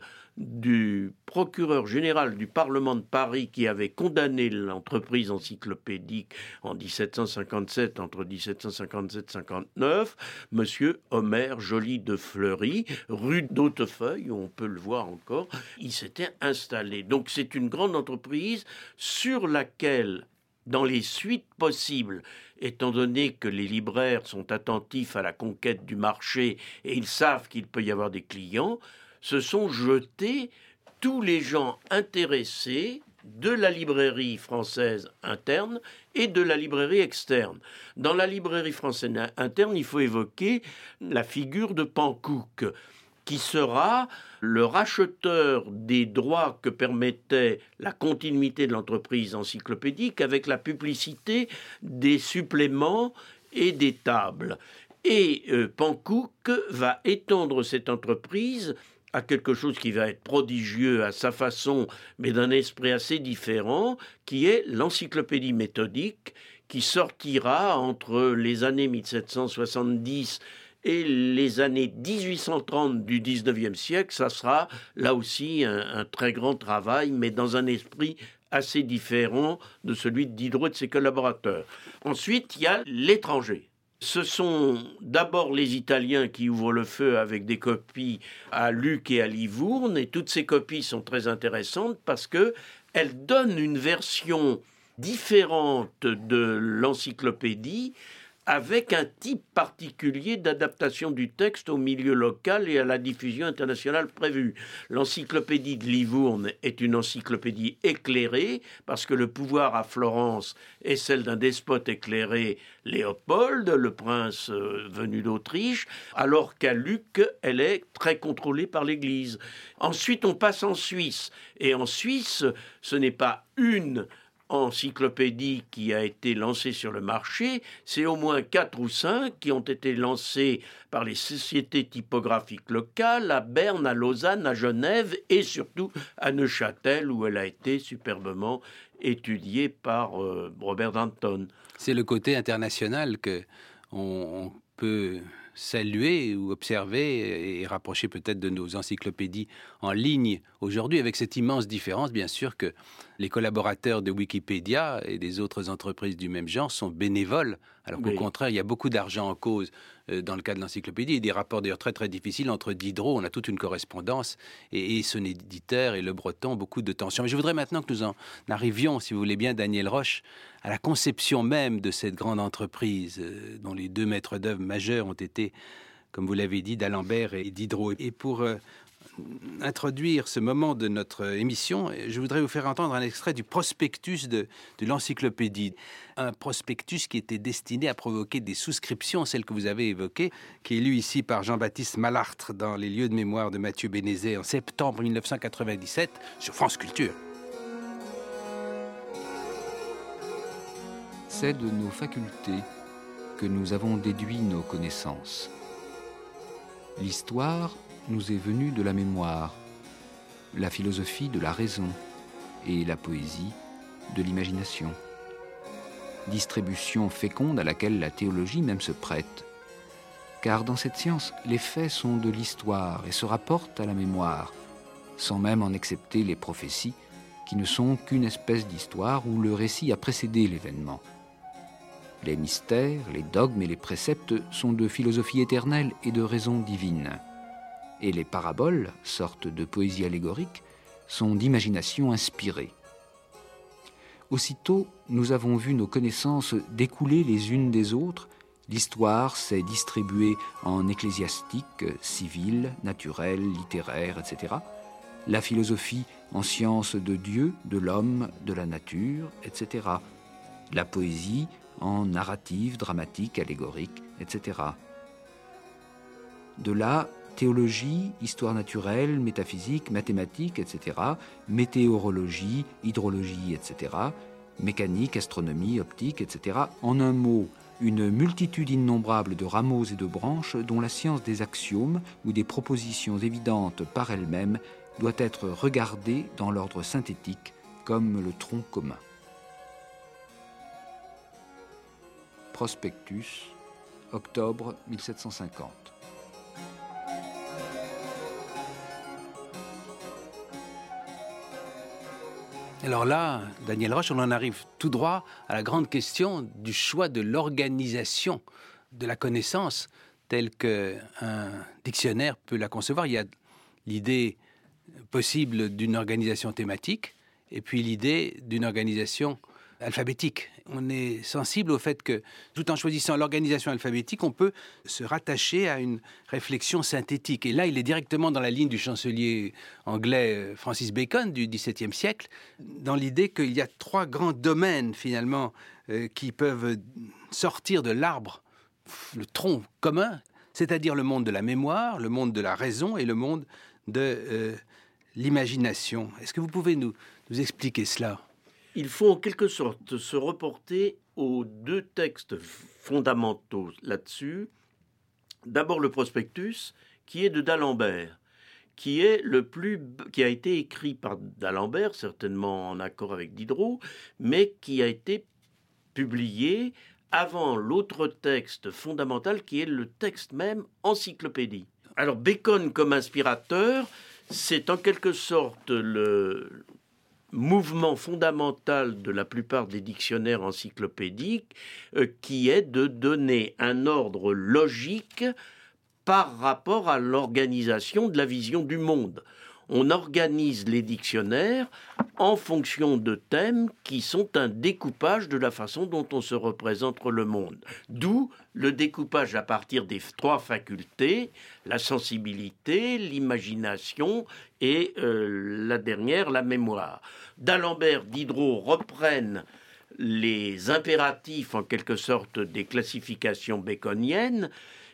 du procureur général du Parlement de Paris qui avait condamné l'entreprise encyclopédique en dix-sept cent cinquante-sept, entre dix-sept cent cinquante-sept cinquante-neuf, Monsieur Omer Joly de Fleury, rue d'Hautefeuille, où on peut le voir encore, il s'était installé. Donc c'est une grande entreprise sur laquelle, dans les suites possibles, étant donné que les libraires sont attentifs à la conquête du marché et ils savent qu'il peut y avoir des clients, se sont jetés tous les gens intéressés de la librairie française interne et de la librairie externe. Dans la librairie française interne, il faut évoquer la figure de Panckoucke, qui sera le racheteur des droits que permettait la continuité de l'entreprise encyclopédique avec la publicité des suppléments et des tables. Et euh, Panckoucke va étendre cette entreprise à quelque chose qui va être prodigieux à sa façon, mais d'un esprit assez différent, qui est l'encyclopédie méthodique, qui sortira entre les années mille sept cent soixante-dix et les années dix-huit cent trente du dix-neuvième siècle. Ça sera là aussi un, un très grand travail, mais dans un esprit assez différent de celui de Diderot et de ses collaborateurs. Ensuite, il y a l'étranger. Ce sont d'abord les Italiens qui ouvrent le feu avec des copies à Lucques et à Livourne, et toutes ces copies sont très intéressantes parce qu'elles donnent une version différente de l'encyclopédie, avec un type particulier d'adaptation du texte au milieu local et à la diffusion internationale prévue. L'encyclopédie de Livourne est une encyclopédie éclairée, parce que le pouvoir à Florence est celle d'un despote éclairé, Léopold, le prince euh, venu d'Autriche, alors qu'à Lucques, elle est très contrôlée par l'Église. Ensuite, on passe en Suisse. Et en Suisse, ce n'est pas une encyclopédie qui a été lancée sur le marché, c'est au moins quatre ou cinq qui ont été lancées par les sociétés typographiques locales à Berne, à Lausanne, à Genève et surtout à Neuchâtel où elle a été superbement étudiée par euh, Robert Danton. C'est le côté international que on, on peut saluer ou observer et rapprocher peut-être de nos encyclopédies en ligne aujourd'hui, avec cette immense différence, bien sûr, que les collaborateurs de Wikipédia et des autres entreprises du même genre sont bénévoles, alors qu'au oui. contraire, il y a beaucoup d'argent en cause euh, dans le cas de l'encyclopédie, et des rapports d'ailleurs très très difficiles entre Diderot, on a toute une correspondance, et, et son éditeur et Le Breton, beaucoup de tensions. Mais je voudrais maintenant que nous en arrivions, si vous voulez bien, Daniel Roche, à la conception même de cette grande entreprise, euh, dont les deux maîtres d'œuvre majeurs ont été, comme vous l'avez dit, d'Alembert et Diderot. Et pour euh, introduire ce moment de notre émission, je voudrais vous faire entendre un extrait du prospectus de, de l'encyclopédie. Un prospectus qui était destiné à provoquer des souscriptions, celle que vous avez évoquée, qui est lue ici par Jean-Baptiste Malartre dans les lieux de mémoire de Mathieu Bénézet en septembre mille neuf cent quatre-vingt-dix-sept sur France Culture. C'est de nos facultés que nous avons déduit nos connaissances. L'histoire nous est venue de la mémoire, la philosophie de la raison et la poésie de l'imagination. Distribution féconde à laquelle la théologie même se prête. Car dans cette science, les faits sont de l'histoire et se rapportent à la mémoire, sans même en excepter les prophéties, qui ne sont qu'une espèce d'histoire où le récit a précédé l'événement. Les mystères, les dogmes et les préceptes sont de philosophie éternelle et de raison divine. Et les paraboles, sorte de poésie allégorique, sont d'imagination inspirée. Aussitôt, nous avons vu nos connaissances découler les unes des autres. L'histoire s'est distribuée en ecclésiastique, civile, naturelle, littéraire, et cetera. La philosophie en sciences de Dieu, de l'homme, de la nature, et cetera. La poésie en narrative, dramatique, allégorique, et cetera. De là, théologie, histoire naturelle, métaphysique, mathématiques, et cetera, météorologie, hydrologie, et cetera, mécanique, astronomie, optique, et cetera. En un mot, une multitude innombrable de rameaux et de branches dont la science des axiomes ou des propositions évidentes par elles-mêmes doit être regardée dans l'ordre synthétique comme le tronc commun. Prospectus, octobre mille sept cent cinquante. Alors là, Daniel Roche, on en arrive tout droit à la grande question du choix de l'organisation de la connaissance telle qu'un dictionnaire peut la concevoir. Il y a l'idée possible d'une organisation thématique et puis l'idée d'une organisation alphabétique. On est sensible au fait que, tout en choisissant l'organisation alphabétique, on peut se rattacher à une réflexion synthétique. Et là, il est directement dans la ligne du chancelier anglais Francis Bacon du dix-septième siècle, dans l'idée qu'il y a trois grands domaines, finalement, euh, qui peuvent sortir de l'arbre, le tronc commun, c'est-à-dire le monde de la mémoire, le monde de la raison et le monde de euh, l'imagination. Est-ce que vous pouvez nous, nous expliquer cela ? Il faut en quelque sorte se reporter aux deux textes fondamentaux là-dessus. D'abord le prospectus, qui est de d'Alembert, qui est le plus, qui a été écrit par d'Alembert, certainement en accord avec Diderot, mais qui a été publié avant l'autre texte fondamental, qui est le texte même encyclopédie. Alors Bacon comme inspirateur, c'est en quelque sorte le mouvement fondamental de la plupart des dictionnaires encyclopédiques euh, qui est de donner un ordre logique par rapport à l'organisation de la vision du monde. On organise les dictionnaires en fonction de thèmes qui sont un découpage de la façon dont on se représente le monde. D'où le découpage à partir des trois facultés, la sensibilité, l'imagination et euh, la dernière, la mémoire. D'Alembert, Diderot reprennent les impératifs en quelque sorte des classifications baconiennes,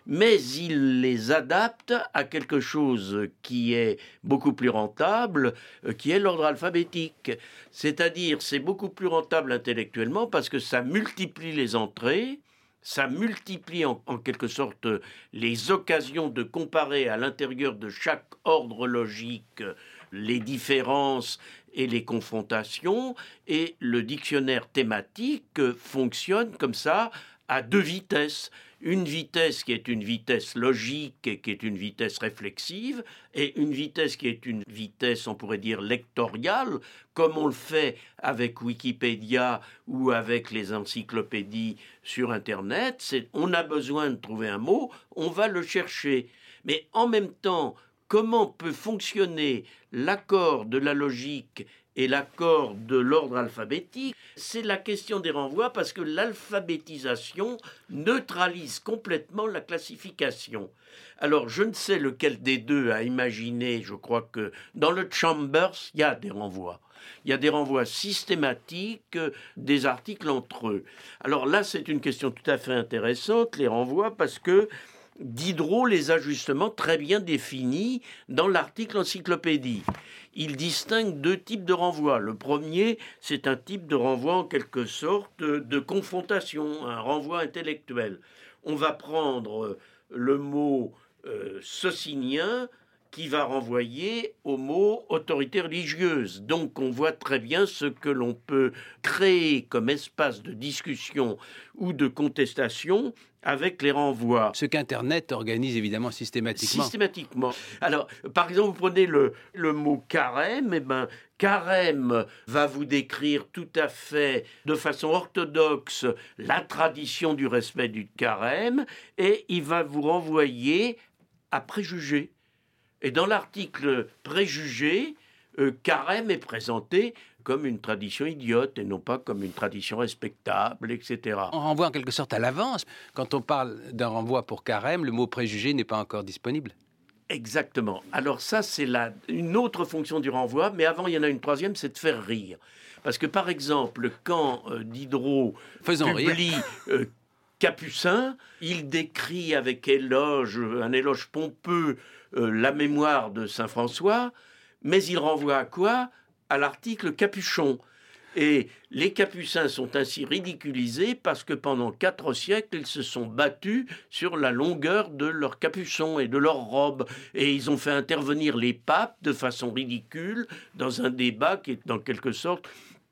mais il les adapte à quelque chose qui est beaucoup plus rentable, qui est l'ordre alphabétique. C'est-à-dire, c'est beaucoup plus rentable intellectuellement parce que ça multiplie les entrées, ça multiplie en, en quelque sorte les occasions de comparer à l'intérieur de chaque ordre logique les différences et les confrontations, et le dictionnaire thématique fonctionne comme ça à deux vitesses. Une vitesse qui est une vitesse logique et qui est une vitesse réflexive, et une vitesse qui est une vitesse, on pourrait dire, lectoriale, comme on le fait avec Wikipédia ou avec les encyclopédies sur Internet. C'est, on a besoin de trouver un mot, on va le chercher. Mais en même temps, comment peut fonctionner l'accord de la logique et l'accord de l'ordre alphabétique? C'est la question des renvois, parce que l'alphabétisation neutralise complètement la classification. Alors, je ne sais lequel des deux a imaginé, je crois que dans le Chambers, il y a des renvois. Il y a des renvois systématiques des articles entre eux. Alors là, c'est une question tout à fait intéressante, les renvois, parce que Diderot les a justement très bien définis dans l'article encyclopédie. Il distingue deux types de renvois. Le premier, c'est un type de renvoi en quelque sorte de confrontation, un renvoi intellectuel. On va prendre le mot euh, socinien qui va renvoyer au mot autorité religieuse. Donc on voit très bien ce que l'on peut créer comme espace de discussion ou de contestation avec les renvois. Ce qu'Internet organise évidemment systématiquement. Systématiquement. Alors, par exemple, vous prenez le, le mot carême, eh ben, carême va vous décrire tout à fait de façon orthodoxe la tradition du respect du carême, et il va vous renvoyer à préjugés. Et dans l'article préjugé, euh, carême est présenté comme une tradition idiote et non pas comme une tradition respectable, et cetera. On renvoie en quelque sorte à l'avance. Quand on parle d'un renvoi pour carême, le mot préjugé n'est pas encore disponible. Exactement. Alors ça, c'est la, une autre fonction du renvoi, mais avant, il y en a une troisième, c'est de faire rire. Parce que, par exemple, quand euh, Diderot Faisons publie euh, Capucin, il décrit avec éloge, un éloge pompeux, euh, la mémoire de Saint François, mais il renvoie à quoi ? À l'article Capuchon. Et les Capucins sont ainsi ridiculisés parce que pendant quatre siècles, ils se sont battus sur la longueur de leurs capuchons et de leurs robes. Et ils ont fait intervenir les papes de façon ridicule dans un débat qui est en quelque sorte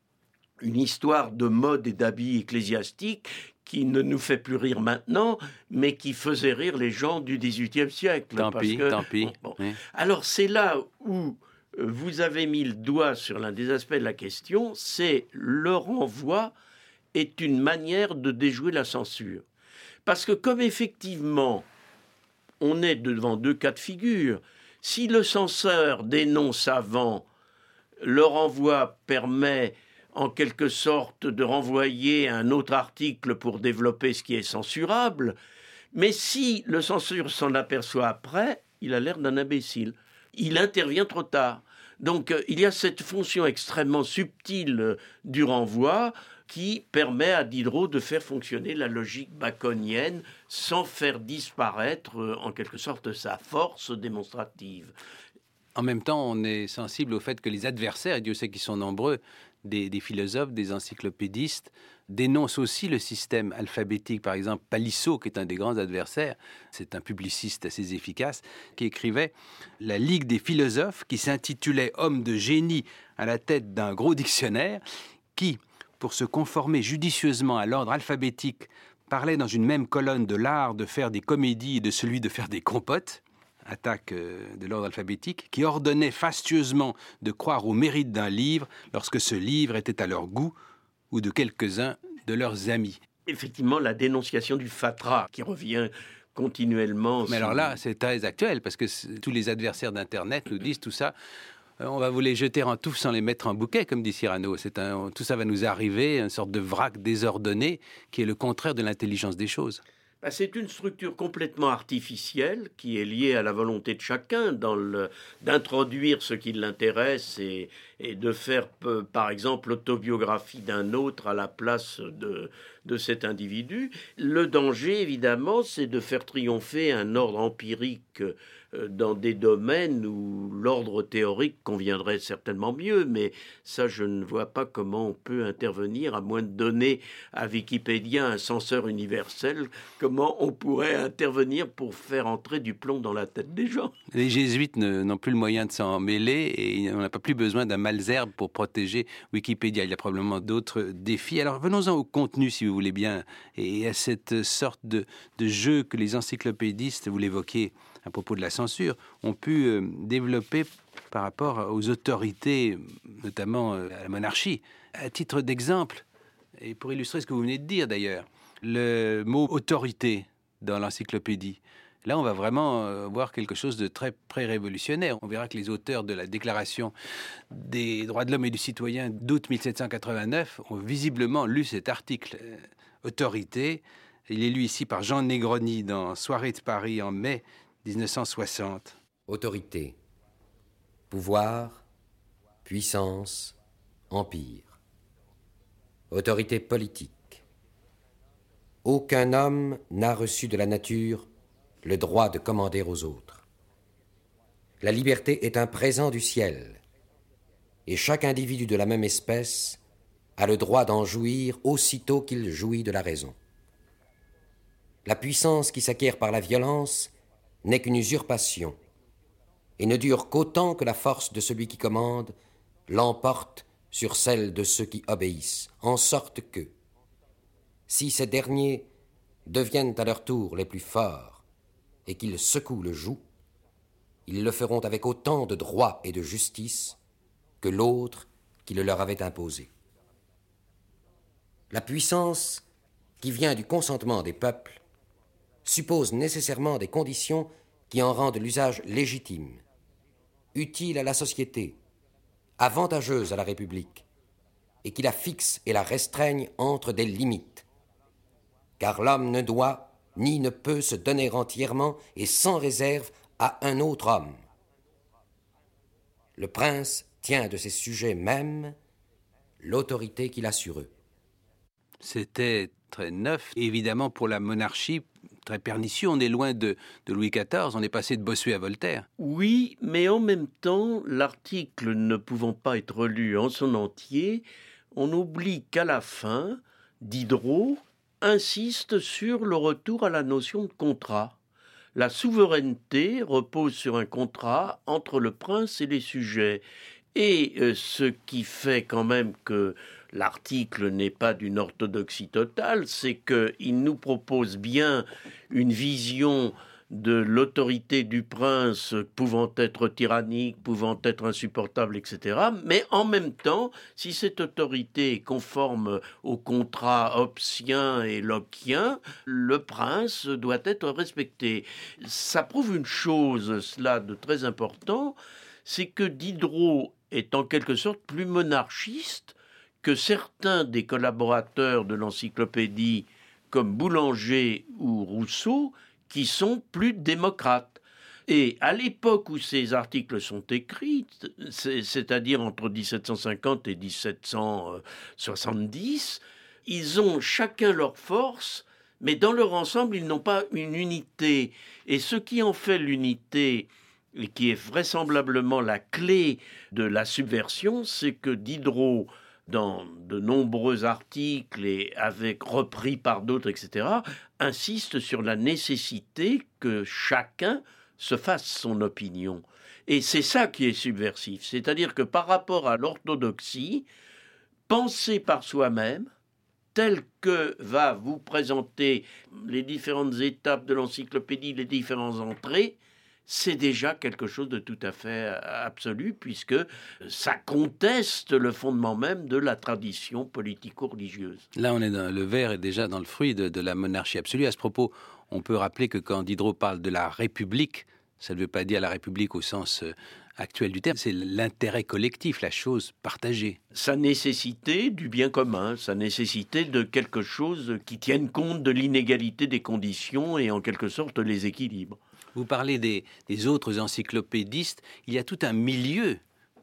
une histoire de mode et d'habits ecclésiastiques qui ne nous fait plus rire maintenant, mais qui faisait rire les gens du dix-huitième siècle. Tant parce pis, que, tant pis. Bon, bon. Oui. Alors c'est là où vous avez mis le doigt sur l'un des aspects de la question, c'est le renvoi est une manière de déjouer la censure. Parce que comme effectivement, on est devant deux cas de figure, si le censeur dénonce avant, le renvoi permet en quelque sorte de renvoyer à un autre article pour développer ce qui est censurable, mais si le censeur s'en aperçoit après, il a l'air d'un imbécile. Il intervient trop tard. Donc euh, il y a cette fonction extrêmement subtile euh, du renvoi qui permet à Diderot de faire fonctionner la logique baconienne sans faire disparaître euh, en quelque sorte sa force démonstrative. En même temps, on est sensible au fait que les adversaires, et Dieu sait qu'ils sont nombreux, des, des philosophes, des encyclopédistes, dénoncent aussi le système alphabétique. Par exemple, Palissot, qui est un des grands adversaires, c'est un publiciste assez efficace, qui écrivait « La Ligue des philosophes », qui s'intitulait « Homme de génie à la tête d'un gros dictionnaire », qui, pour se conformer judicieusement à l'ordre alphabétique, parlait dans une même colonne de l'art de faire des comédies et de celui de faire des compotes, attaque de l'ordre alphabétique, qui ordonnait fastueusement de croire au mérite d'un livre lorsque ce livre était à leur goût ou de quelques-uns de leurs amis. Effectivement, la dénonciation du fatras qui revient continuellement. Mais alors là, c'est très actuel, parce que tous les adversaires d'Internet nous disent tout ça. On va vous les jeter en touffe sans les mettre en bouquet, comme dit Cyrano. C'est un, tout ça va nous arriver, une sorte de vrac désordonné qui est le contraire de l'intelligence des choses. C'est une structure complètement artificielle qui est liée à la volonté de chacun dans le, d'introduire ce qui l'intéresse et, et de faire, euh, par exemple, l'autobiographie d'un autre à la place de, de cet individu. Le danger, évidemment, c'est de faire triompher un ordre empirique euh, dans des domaines où l'ordre théorique conviendrait certainement mieux, mais ça, je ne vois pas comment on peut intervenir, à moins de donner à Wikipédia un censeur universel, comment on pourrait intervenir pour faire entrer du plomb dans la tête des gens. Les jésuites ne, n'ont plus le moyen de s'en mêler et on n'a pas plus besoin d'un Malesherbes pour protéger Wikipédia. Il y a probablement d'autres défis. Alors venons-en au contenu, si vous voulez bien, et à cette sorte de, de jeu que les encyclopédistes, vous l'évoquiez à propos de la censure, ont pu euh, développer par rapport aux autorités, notamment euh, à la monarchie. À titre d'exemple, et pour illustrer ce que vous venez de dire d'ailleurs, le mot « autorité » dans l'encyclopédie, là on va vraiment euh, voir quelque chose de très pré-révolutionnaire. On verra que les auteurs de la Déclaration des droits de l'homme et du citoyen d'août mille sept cent quatre-vingt-neuf ont visiblement lu cet article euh, « autorité ». Il est lu ici par Jean Negroni dans Soirée de Paris en mai dix-neuf cent soixante. Autorité, pouvoir, puissance, empire. Autorité politique. Aucun homme n'a reçu de la nature le droit de commander aux autres. La liberté est un présent du ciel, et chaque individu de la même espèce a le droit d'en jouir aussitôt qu'il jouit de la raison. La puissance qui s'acquiert par la violence n'est qu'une usurpation, et ne dure qu'autant que la force de celui qui commande l'emporte sur celle de ceux qui obéissent, en sorte que, si ces derniers deviennent à leur tour les plus forts et qu'ils secouent le joug, ils le feront avec autant de droit et de justice que l'autre qui le leur avait imposé. La puissance qui vient du consentement des peuples suppose nécessairement des conditions qui en rendent l'usage légitime, utile à la société, avantageuse à la République, et qui la fixe et la restreigne entre des limites. Car l'homme ne doit ni ne peut se donner entièrement et sans réserve à un autre homme. Le prince tient de ses sujets mêmes l'autorité qu'il a sur eux. C'était très neuf, et évidemment pour la monarchie, très pernicieux. On est loin de, de Louis quatorze, on est passé de Bossuet à Voltaire. Oui, mais en même temps, l'article ne pouvant pas être lu en son entier, on oublie qu'à la fin, Diderot insiste sur le retour à la notion de contrat. La souveraineté repose sur un contrat entre le prince et les sujets. Et euh, ce qui fait quand même que l'article n'est pas d'une orthodoxie totale, c'est qu'il nous propose bien une vision de l'autorité du prince pouvant être tyrannique, pouvant être insupportable, et cetera. Mais en même temps, si cette autorité est conforme au contrat hobbesien et locquien, le prince doit être respecté. Ça prouve une chose, cela de très important, c'est que Diderot est en quelque sorte plus monarchiste que certains des collaborateurs de l'encyclopédie, comme Boulanger ou Rousseau, qui sont plus démocrates. Et à l'époque où ces articles sont écrits, c'est, c'est-à-dire entre dix-sept cent cinquante et dix-sept cent soixante-dix, ils ont chacun leur force, mais dans leur ensemble, ils n'ont pas une unité. Et ce qui en fait l'unité, et qui est vraisemblablement la clé de la subversion, c'est que Diderot, dans de nombreux articles et avec repris par d'autres, et cetera, insiste sur la nécessité que chacun se fasse son opinion. Et c'est ça qui est subversif, c'est-à-dire que par rapport à l'orthodoxie, penser par soi-même, tel que va vous présenter les différentes étapes de l'encyclopédie, les différentes entrées, c'est déjà quelque chose de tout à fait absolu, puisque ça conteste le fondement même de la tradition politico-religieuse. Là, on est dans, le ver est déjà dans le fruit de, de la monarchie absolue. À ce propos, on peut rappeler que quand Diderot parle de la République, ça ne veut pas dire la République au sens euh, actuel du terme, c'est l'intérêt collectif, la chose partagée. Sa nécessité du bien commun, sa nécessité de quelque chose qui tienne compte de l'inégalité des conditions et en quelque sorte les équilibres. Vous parlez des, des autres encyclopédistes, il y a tout un milieu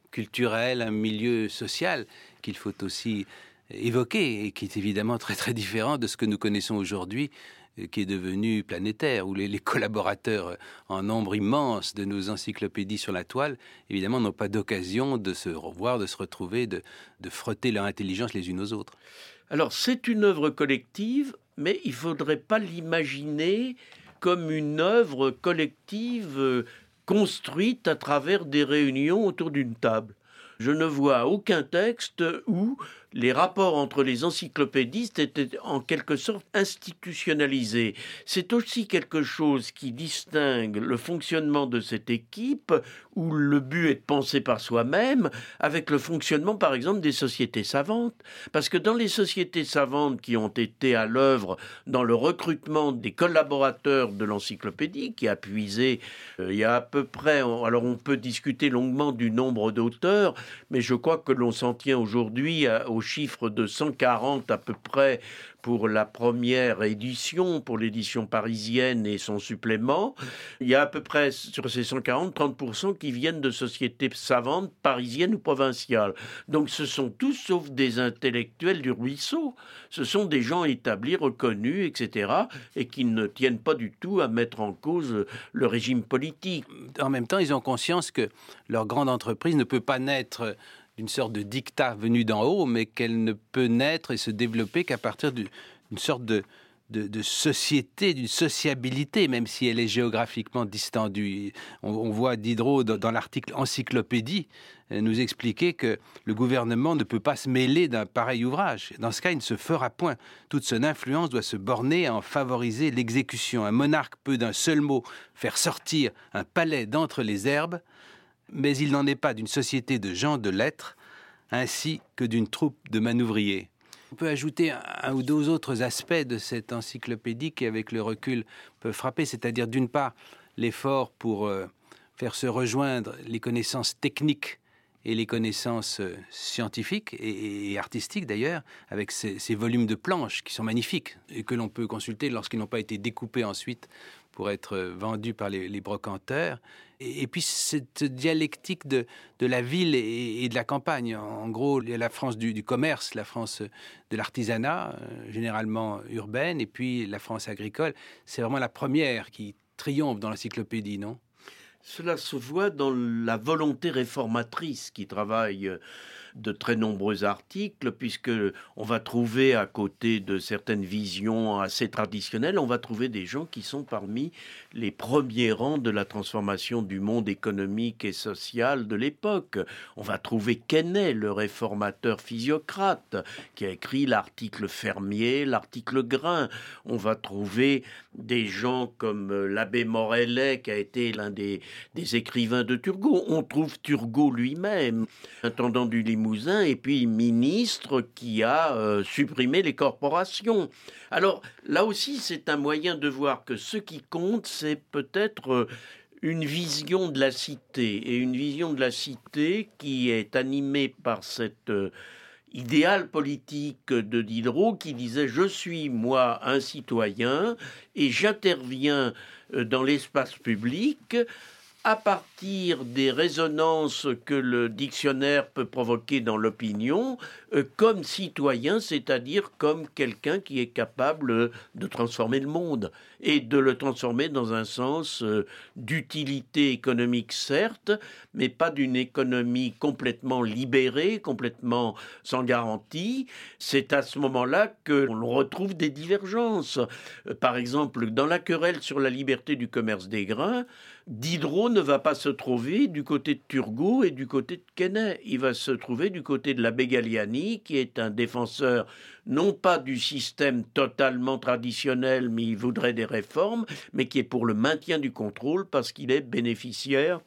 culturel, un milieu social qu'il faut aussi évoquer et qui est évidemment très très différent de ce que nous connaissons aujourd'hui, qui est devenu planétaire, où les, les collaborateurs en nombre immense de nos encyclopédies sur la toile, évidemment, n'ont pas d'occasion de se revoir, de se retrouver, de, de frotter leur intelligence les unes aux autres. Alors, c'est une œuvre collective, mais il ne faudrait pas l'imaginer comme une œuvre collective construite à travers des réunions autour d'une table. Je ne vois aucun texte où les rapports entre les encyclopédistes étaient en quelque sorte institutionnalisés. C'est aussi quelque chose qui distingue le fonctionnement de cette équipe, où le but est de penser par soi-même, avec le fonctionnement par exemple des sociétés savantes. Parce que dans les sociétés savantes qui ont été à l'œuvre dans le recrutement des collaborateurs de l'encyclopédie, qui a puisé, euh, il y a à peu près, alors on peut discuter longuement du nombre d'auteurs, mais je crois que l'on s'en tient aujourd'hui à, au chiffre de cent quarante à peu près pour la première édition, pour l'édition parisienne et son supplément. Il y a à peu près, sur ces cent quarante, trente pour cent qui viennent de sociétés savantes, parisiennes ou provinciales. Donc ce sont tous sauf des intellectuels du ruisseau. Ce sont des gens établis, reconnus, et cetera, et qui ne tiennent pas du tout à mettre en cause le régime politique. En même temps, ils ont conscience que leur grande entreprise ne peut pas naître d'une sorte de dictat venu d'en haut, mais qu'elle ne peut naître et se développer qu'à partir d'une sorte de, de, de société, d'une sociabilité, même si elle est géographiquement distendue. On, on voit Diderot, dans, dans l'article Encyclopédie, nous expliquer que le gouvernement ne peut pas se mêler d'un pareil ouvrage. Dans ce cas, il ne se fera point. Toute son influence doit se borner à en favoriser l'exécution. Un monarque peut d'un seul mot faire sortir un palais d'entre les herbes, mais il n'en est pas d'une société de gens de lettres, ainsi que d'une troupe de manœuvriers. On peut ajouter un ou deux autres aspects de cette encyclopédie qui, avec le recul, peuvent frapper, c'est-à-dire d'une part l'effort pour euh, faire se rejoindre les connaissances techniques et les connaissances euh, scientifiques et, et artistiques d'ailleurs, avec ces, ces volumes de planches qui sont magnifiques et que l'on peut consulter lorsqu'ils n'ont pas été découpés ensuite pour être vendus par les, les brocanteurs. Et, et puis cette dialectique de, de la ville et, et de la campagne. En gros, il y a la France du, du commerce, la France de l'artisanat, euh, généralement urbaine, et puis la France agricole. C'est vraiment la première qui triomphe dans l'encyclopédie, non ? Cela se voit dans la volonté réformatrice qui travaille de très nombreux articles, puisque on va trouver à côté de certaines visions assez traditionnelles, on va trouver des gens qui sont parmi les premiers rangs de la transformation du monde économique et social de l'époque. On va trouver Quesnay, le réformateur physiocrate, qui a écrit l'article fermier, l'article grain. On va trouver des gens comme l'abbé Morellet, qui a été l'un des, des écrivains de Turgot. On trouve Turgot lui-même, intendant du Limousin, et puis ministre qui a euh, supprimé les corporations. Alors là aussi, c'est un moyen de voir que ce qui compte, c'est peut-être euh, une vision de la cité, et une vision de la cité qui est animée par cette euh, idéal politique de Diderot qui disait « Je suis, moi, un citoyen et j'interviens dans l'espace public » à partir des résonances que le dictionnaire peut provoquer dans l'opinion, euh, comme citoyen, c'est-à-dire comme quelqu'un qui est capable de transformer le monde, et de le transformer dans un sens euh, d'utilité économique, certes, mais pas d'une économie complètement libérée, complètement sans garantie. C'est à ce moment-là qu'on retrouve des divergences. Euh, par exemple, dans la querelle sur la liberté du commerce des grains, Diderot ne va pas se trouver du côté de Turgot et du côté de Quesnay. Il va se trouver du côté de l'abbé Galliani, qui est un défenseur non pas du système totalement traditionnel, mais il voudrait des réformes, mais qui est pour le maintien du contrôle parce qu'il est bénéficiaire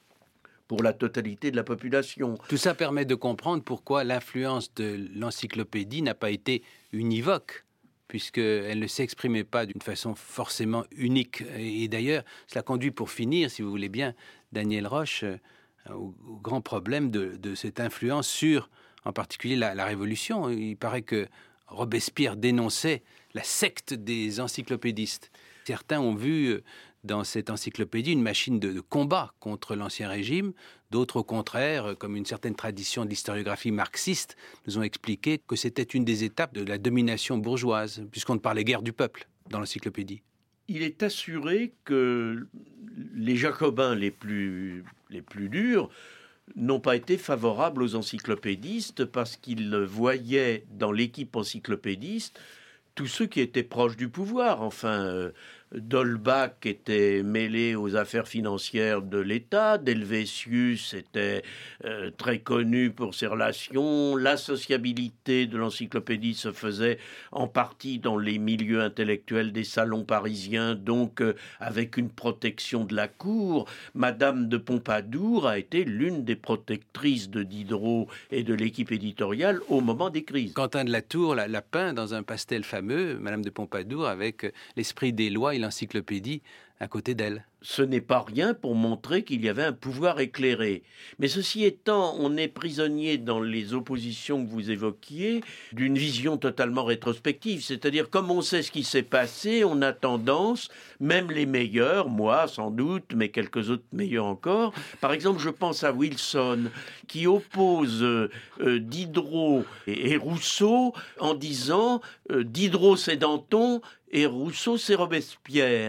pour la totalité de la population. Tout ça permet de comprendre pourquoi l'influence de l'encyclopédie n'a pas été univoque, puisqu'elle ne s'exprimait pas d'une façon forcément unique. Et d'ailleurs, cela conduit, pour finir, si vous voulez bien, Daniel Roche, au, au grand problème de, de cette influence sur, en particulier, la, la Révolution. Il paraît que Robespierre dénonçait la secte des encyclopédistes. Certains ont vu dans cette encyclopédie une machine de, de combat contre l'Ancien Régime. D'autres, au contraire, comme une certaine tradition de l'historiographie marxiste, nous ont expliqué que c'était une des étapes de la domination bourgeoise, puisqu'on ne parlait guère du peuple dans l'encyclopédie. Il est assuré que les Jacobins les plus, les plus durs n'ont pas été favorables aux encyclopédistes parce qu'ils voyaient dans l'équipe encyclopédiste tous ceux qui étaient proches du pouvoir. Enfin, euh, D'Holbach était mêlé aux affaires financières de l'État, d'Helvétius était euh, très connu pour ses relations, la sociabilité de l'encyclopédie se faisait en partie dans les milieux intellectuels des salons parisiens, donc euh, avec une protection de la cour. Madame de Pompadour a été l'une des protectrices de Diderot et de l'équipe éditoriale au moment des crises. Quentin de la Tour l'a, l'a peint dans un pastel fameux, Madame de Pompadour, avec l'esprit des lois et l'encyclopédie à côté d'elle. Ce n'est pas rien pour montrer qu'il y avait un pouvoir éclairé. Mais ceci étant, on est prisonnier dans les oppositions que vous évoquiez d'une vision totalement rétrospective. C'est-à-dire, comme on sait ce qui s'est passé, on a tendance, même les meilleurs, moi sans doute, mais quelques autres meilleurs encore, par exemple, je pense à Wilson, qui oppose euh, euh, Diderot et, et Rousseau en disant euh, Diderot c'est Danton et Rousseau c'est Robespierre.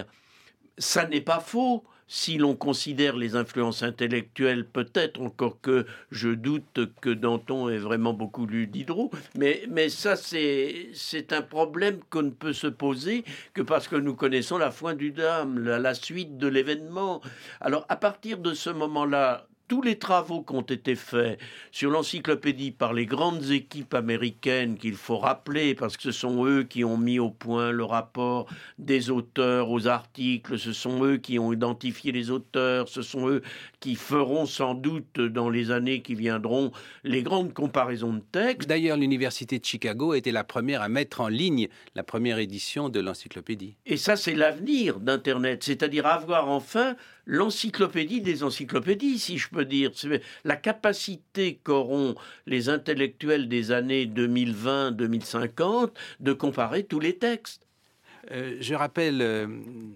Ça n'est pas faux, si l'on considère les influences intellectuelles, peut-être, encore que je doute que Danton ait vraiment beaucoup lu Diderot, mais, mais ça, c'est, c'est un problème qu'on ne peut se poser que parce que nous connaissons la fin du drame, la, la suite de l'événement. Alors, à partir de ce moment-là, tous les travaux qui ont été faits sur l'encyclopédie par les grandes équipes américaines, qu'il faut rappeler, parce que ce sont eux qui ont mis au point le rapport des auteurs aux articles, ce sont eux qui ont identifié les auteurs, ce sont eux qui feront sans doute dans les années qui viendront les grandes comparaisons de textes. D'ailleurs, l'Université de Chicago a été la première à mettre en ligne la première édition de l'encyclopédie. Et ça, c'est l'avenir d'Internet, c'est-à-dire avoir enfin l'encyclopédie des encyclopédies, si je peux dire. C'est la capacité qu'auront les intellectuels des années deux mille vingt deux mille cinquante de comparer tous les textes. Euh, je rappelle euh,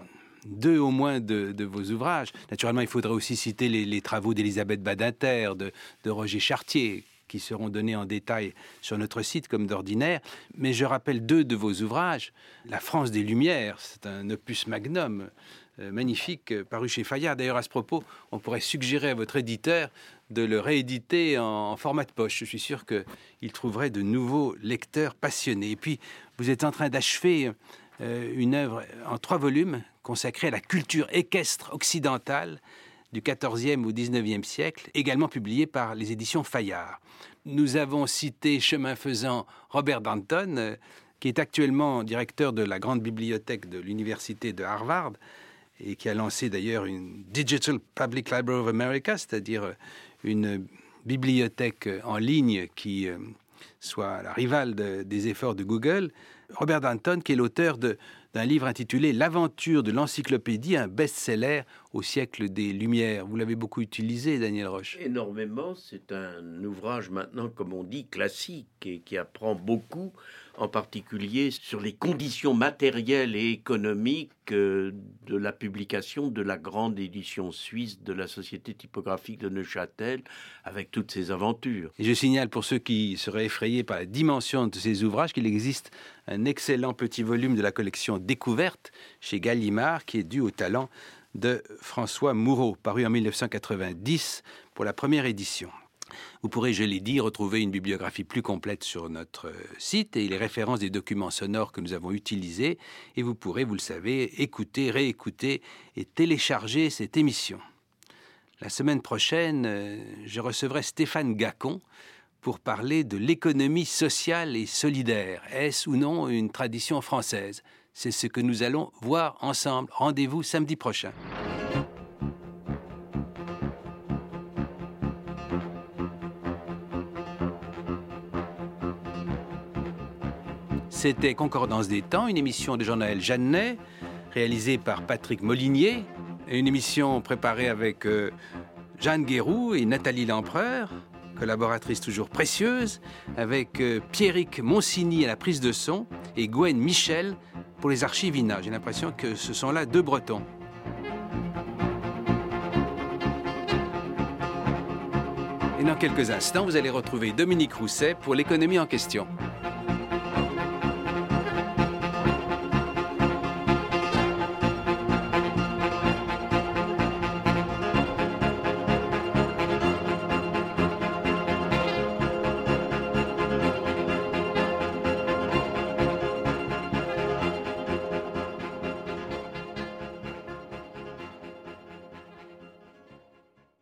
deux au moins de, de vos ouvrages. Naturellement, il faudrait aussi citer les, les travaux d'Elisabeth Badinter, de, de Roger Chartier, qui seront donnés en détail sur notre site comme d'ordinaire. Mais je rappelle deux de vos ouvrages. La France des Lumières, c'est un opus magnum euh, magnifique, euh, paru chez Fayard. D'ailleurs, à ce propos, on pourrait suggérer à votre éditeur de le rééditer en, en format de poche. Je suis sûr qu'il trouverait de nouveaux lecteurs passionnés. Et puis, vous êtes en train d'achever euh, une œuvre en trois volumes consacrée à la culture équestre occidentale du quatorzième au dix-neuvième siècle, également publié par les éditions Fayard. Nous avons cité, chemin faisant, Robert Danton, euh, qui est actuellement directeur de la grande bibliothèque de l'université de Harvard et qui a lancé d'ailleurs une Digital Public Library of America, c'est-à-dire une bibliothèque en ligne qui euh, soit la rivale de, des efforts de Google. Robert Danton, qui est l'auteur de d'un livre intitulé « L'aventure de l'encyclopédie », un best-seller au siècle des Lumières. Vous l'avez beaucoup utilisé, Daniel Roche. Énormément. C'est un ouvrage maintenant, comme on dit, classique et qui apprend beaucoup, en particulier sur les conditions matérielles et économiques de la publication de la grande édition suisse de la Société typographique de Neuchâtel, avec toutes ses aventures. Et je signale pour ceux qui seraient effrayés par la dimension de ces ouvrages qu'il existe un excellent petit volume de la collection Découverte chez Gallimard qui est dû au talent de François Moureau, paru en mille neuf cent quatre-vingt-dix pour la première édition. Vous pourrez, je l'ai dit, retrouver une bibliographie plus complète sur notre site et les références des documents sonores que nous avons utilisés. Et vous pourrez, vous le savez, écouter, réécouter et télécharger cette émission. La semaine prochaine, je recevrai Stéphane Gacon pour parler de l'économie sociale et solidaire. Est-ce ou non une tradition française ? C'est ce que nous allons voir ensemble. Rendez-vous samedi prochain. C'était Concordance des temps, une émission de Jean-Noël Jeannet, réalisée par Patrick Molinier, une émission préparée avec euh, Jeanne Guéroux et Nathalie Lempereur, collaboratrice toujours précieuse, avec euh, Pierrick Monsigny à la prise de son et Gwen Michel pour les archives I N A. J'ai l'impression que ce sont là deux Bretons. Et dans quelques instants, vous allez retrouver Dominique Rousset pour l'économie en question.